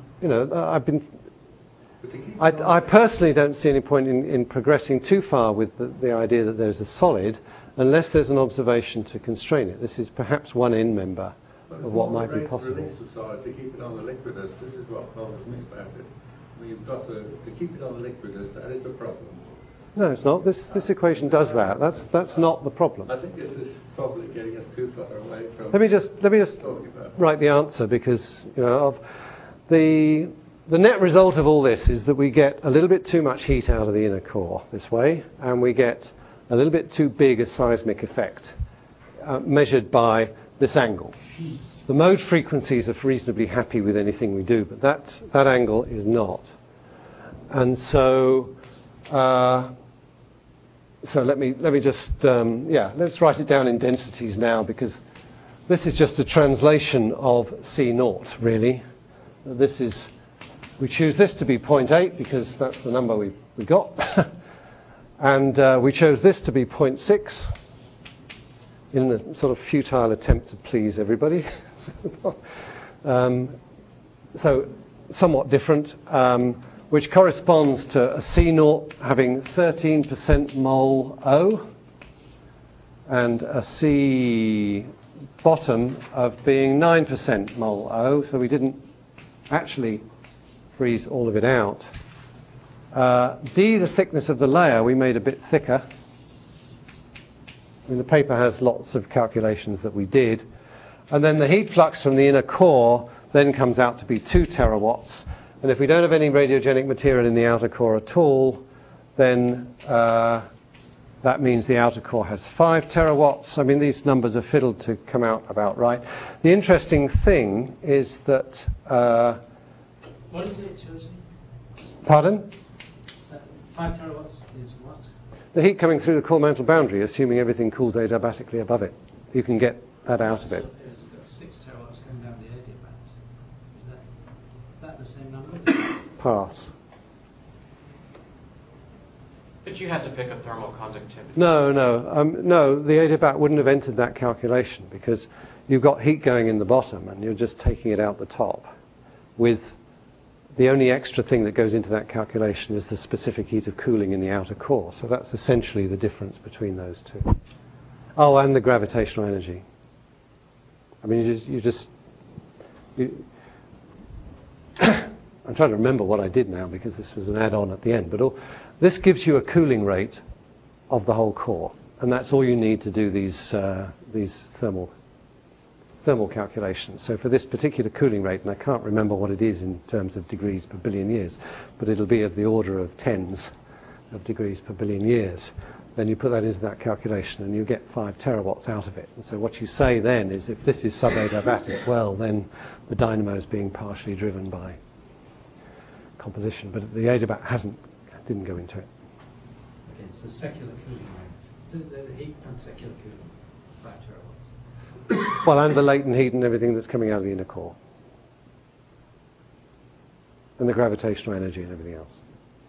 I personally don't see any point in progressing too far with the idea that there's a solid unless there's an observation to constrain it. This is perhaps one end member of what might be possible. Release of solid to keep it on the liquidus, this is what bothers me about it. You've got to keep it on the liquidus, that is a problem. No, it's not. This equation does that. That's not the problem. I think this is probably getting us too far away from... Let me just write the answer, because the net result of all this is that we get a little bit too much heat out of the inner core this way, and we get a little bit too big a seismic effect measured by this angle. The mode frequencies are reasonably happy with anything we do, but that angle is not. And so let me just let's write it down in densities now, because this is just a translation of C0 really. We choose this to be 0.8 because that's the number we got, and we chose this to be 0.6 in a sort of futile attempt to please everybody. So somewhat different, which corresponds to a C0 having 13% mole O and a C bottom of being 9% mole O, so we didn't actually freeze all of it out. D, the thickness of the layer, we made a bit thicker. I mean, the paper has lots of calculations that we did. And then the heat flux from the inner core then comes out to be 2 terawatts. And if we don't have any radiogenic material in the outer core at all, then that means the outer core has 5 terawatts. I mean, these numbers are fiddled to come out about right. The interesting thing is that... what is it chosen? Pardon? 5 terawatts is what? The heat coming through the core mantle boundary, assuming everything cools adiabatically above it. You can get that out of it. It's got 6 terawatts going down the adiabat. Is that the same number? Pass. But you had to pick a thermal conductivity. No, the adiabat wouldn't have entered that calculation because you've got heat going in the bottom and you're just taking it out the top. With the only extra thing that goes into that calculation is the specific heat of cooling in the outer core. So that's essentially the difference between those two. Oh, and the gravitational energy. I mean, I'm trying to remember what I did now because this was an add-on at the end. But this gives you a cooling rate of the whole core, and that's all you need to do these thermal calculations. So for this particular cooling rate, and I can't remember what it is in terms of degrees per billion years, but it'll be of the order of tens of degrees per billion years. Then you put that into that calculation and you get 5 terawatts out of it. And so what you say then is if this is subadiabatic, well, then the dynamo is being partially driven by composition. But the adiabat didn't go into it. Okay, it's the secular cooling rate. So the heat from secular cooling, 5 terawatts. Well, and the latent heat and everything that's coming out of the inner core. And the gravitational energy and everything else.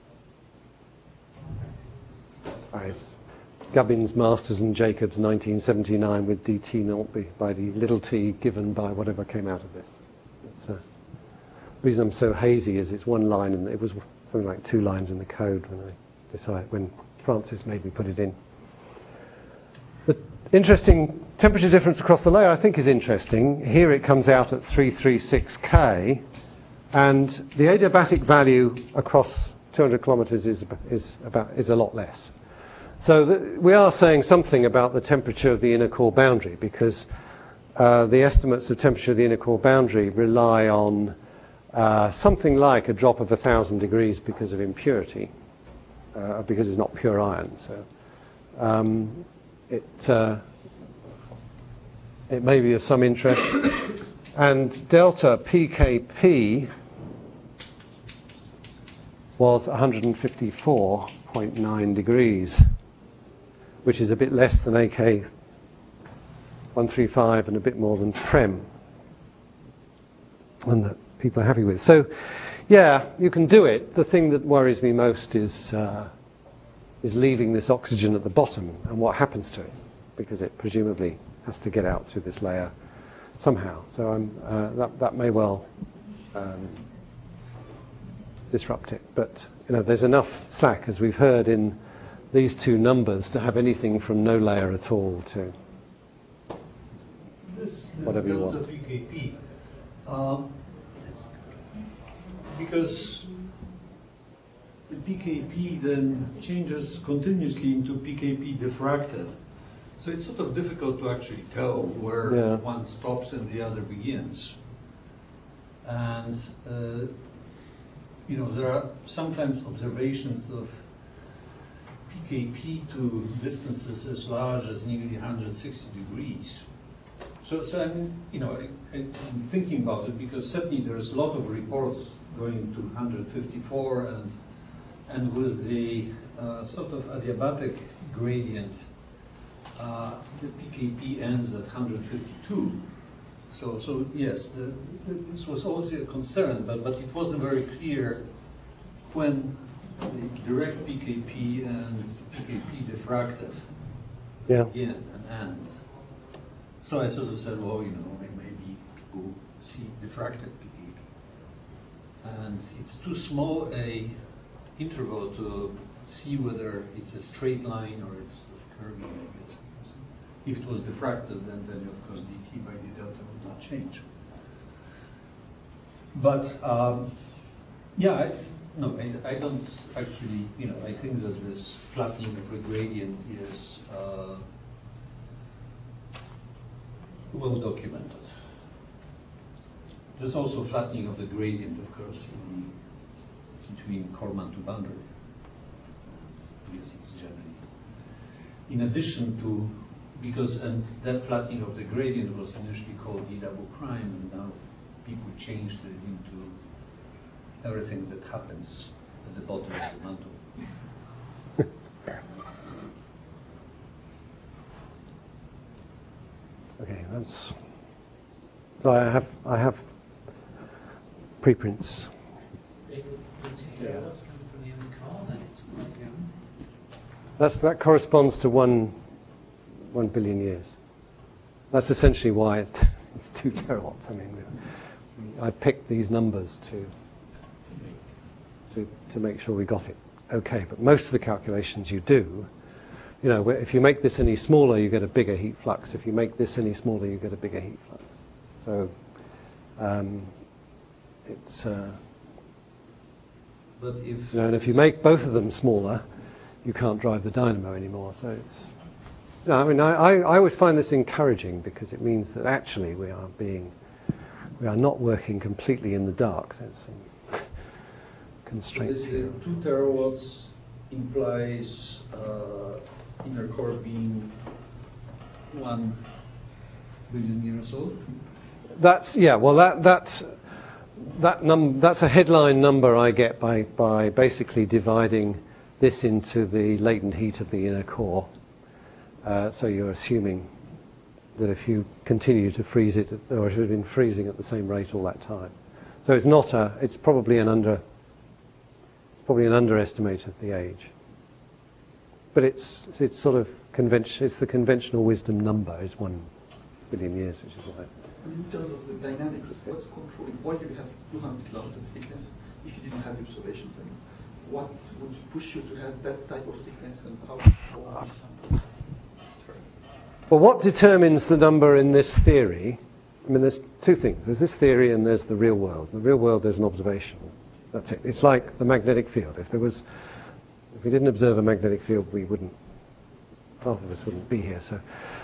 Gubbins, Masters and Jacobs, 1979, with dt naught by the little t given by whatever came out of this. The reason I'm so hazy is it's one line, and it was something like 2 lines in the code when Francis made me put it in. The interesting temperature difference across the layer, I think, is interesting. Here it comes out at 336 K, and the adiabatic value across 200 kilometers is a lot less. So we are saying something about the temperature of the inner core boundary, because the estimates of temperature of the inner core boundary rely on something like a drop of 1,000 degrees because of impurity, because it's not pure iron. So it may be of some interest. And delta PKP was 154.9 degrees, which is a bit less than AK 135 and a bit more than TREM, one that people are happy with. So, yeah, you can do it. The thing that worries me most is leaving this oxygen at the bottom and what happens to it, because it presumably has to get out through this layer somehow. So that may well disrupt it. But there's enough slack, as we've heard in these two numbers, to have anything from no layer at all to this whatever you want. delta PKP, because the PKP then changes continuously into PKP diffracted. So it's sort of difficult to actually tell where one stops and the other begins. And there are sometimes observations of PKP to distances as large as nearly 160 degrees. So I'm, I'm thinking about it because certainly there's a lot of reports going to 154 and with the sort of adiabatic gradient, the PKP ends at 152. So yes, this was also a concern, but it wasn't very clear when the direct PKP and PKP diffractive begin and end. So I sort of said, well, maybe people see diffractive PKP. And it's too small a interval to see whether it's a straight line or it's curvy, I guess. If it was diffractive, then of course dt by d delta would not change. But I don't actually, I think that this flattening of the gradient is well documented. There's also flattening of the gradient, of course, between Korman to boundary. I guess it's generally. In addition to, and that flattening of the gradient was initially called d double prime, and now people changed it into everything that happens at the bottom of the mantle. Okay, that's. So I have preprints. What's coming from the inner core, then it's quite young. That corresponds to 1 billion years. That's essentially why it's 2 terawatts. I mean, I picked these numbers to make sure we got it okay. But most of the calculations you do, if you make this any smaller, you get a bigger heat flux. If you make this any smaller, you get a bigger heat flux. So it's. But and if you make both of them smaller, you can't drive the dynamo anymore. So it's. I always find this encouraging because it means that actually we are not working completely in the dark. There's some constraints here. 2 terawatts implies inner core being 1 billion years old. That's that's a headline number I get by basically dividing this into the latent heat of the inner core. So you're assuming that if you continue to freeze it, or it should have been freezing at the same rate all that time. So it's probably an underestimate of the age. But it's sort of it's the conventional wisdom number is 1 billion years, which is why. In terms of the dynamics, what's controlling? Why do you have 200 kilometers thickness if you didn't have the observations? I mean, what would push you to have that type of thickness, and how? Well, what determines the number in this theory? I mean, there's 2 things. There's this theory and there's the real world. In the real world, there's an observation. That's it. It's like the magnetic field. If we didn't observe a magnetic field, half of us wouldn't be here. So,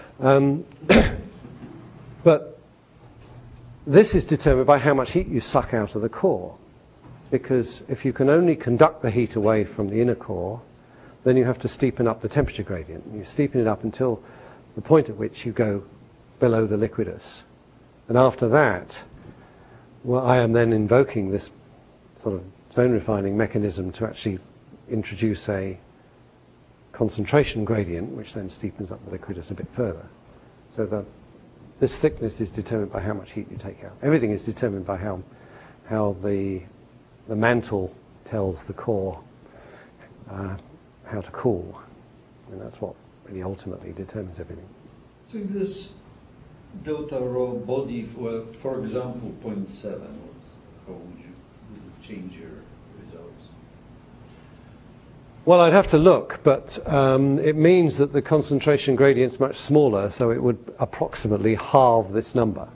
but this is determined by how much heat you suck out of the core. Because if you can only conduct the heat away from the inner core, then you have to steepen up the temperature gradient. You steepen it up until the point at which you go below the liquidus. And after that, I am then invoking this sort of zone refining mechanism to actually introduce a concentration gradient, which then steepens up the liquidus a bit further. So this thickness is determined by how much heat you take out. Everything is determined by how the mantle tells the core how to cool. And that's what really ultimately determines everything. So if this delta rho body, for example, 0.7, how would you change your results? Well, I'd have to look, but it means that the concentration gradient's much smaller, so it would approximately halve this number.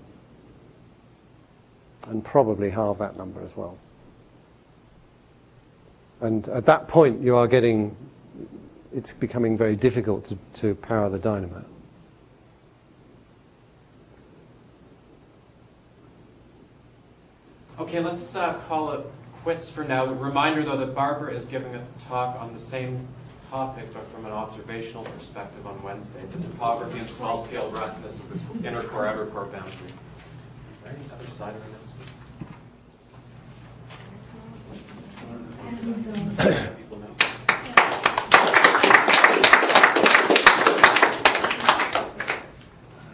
And probably halve that number as well. And at that point, it's becoming very difficult to power the dynamo. Okay, let's call it quits for now. Reminder, though, that Barbara is giving a talk on the same topic, but from an observational perspective on Wednesday, the topography and small-scale roughness of the inner core-outer core boundary. Any other side of announcement? People know.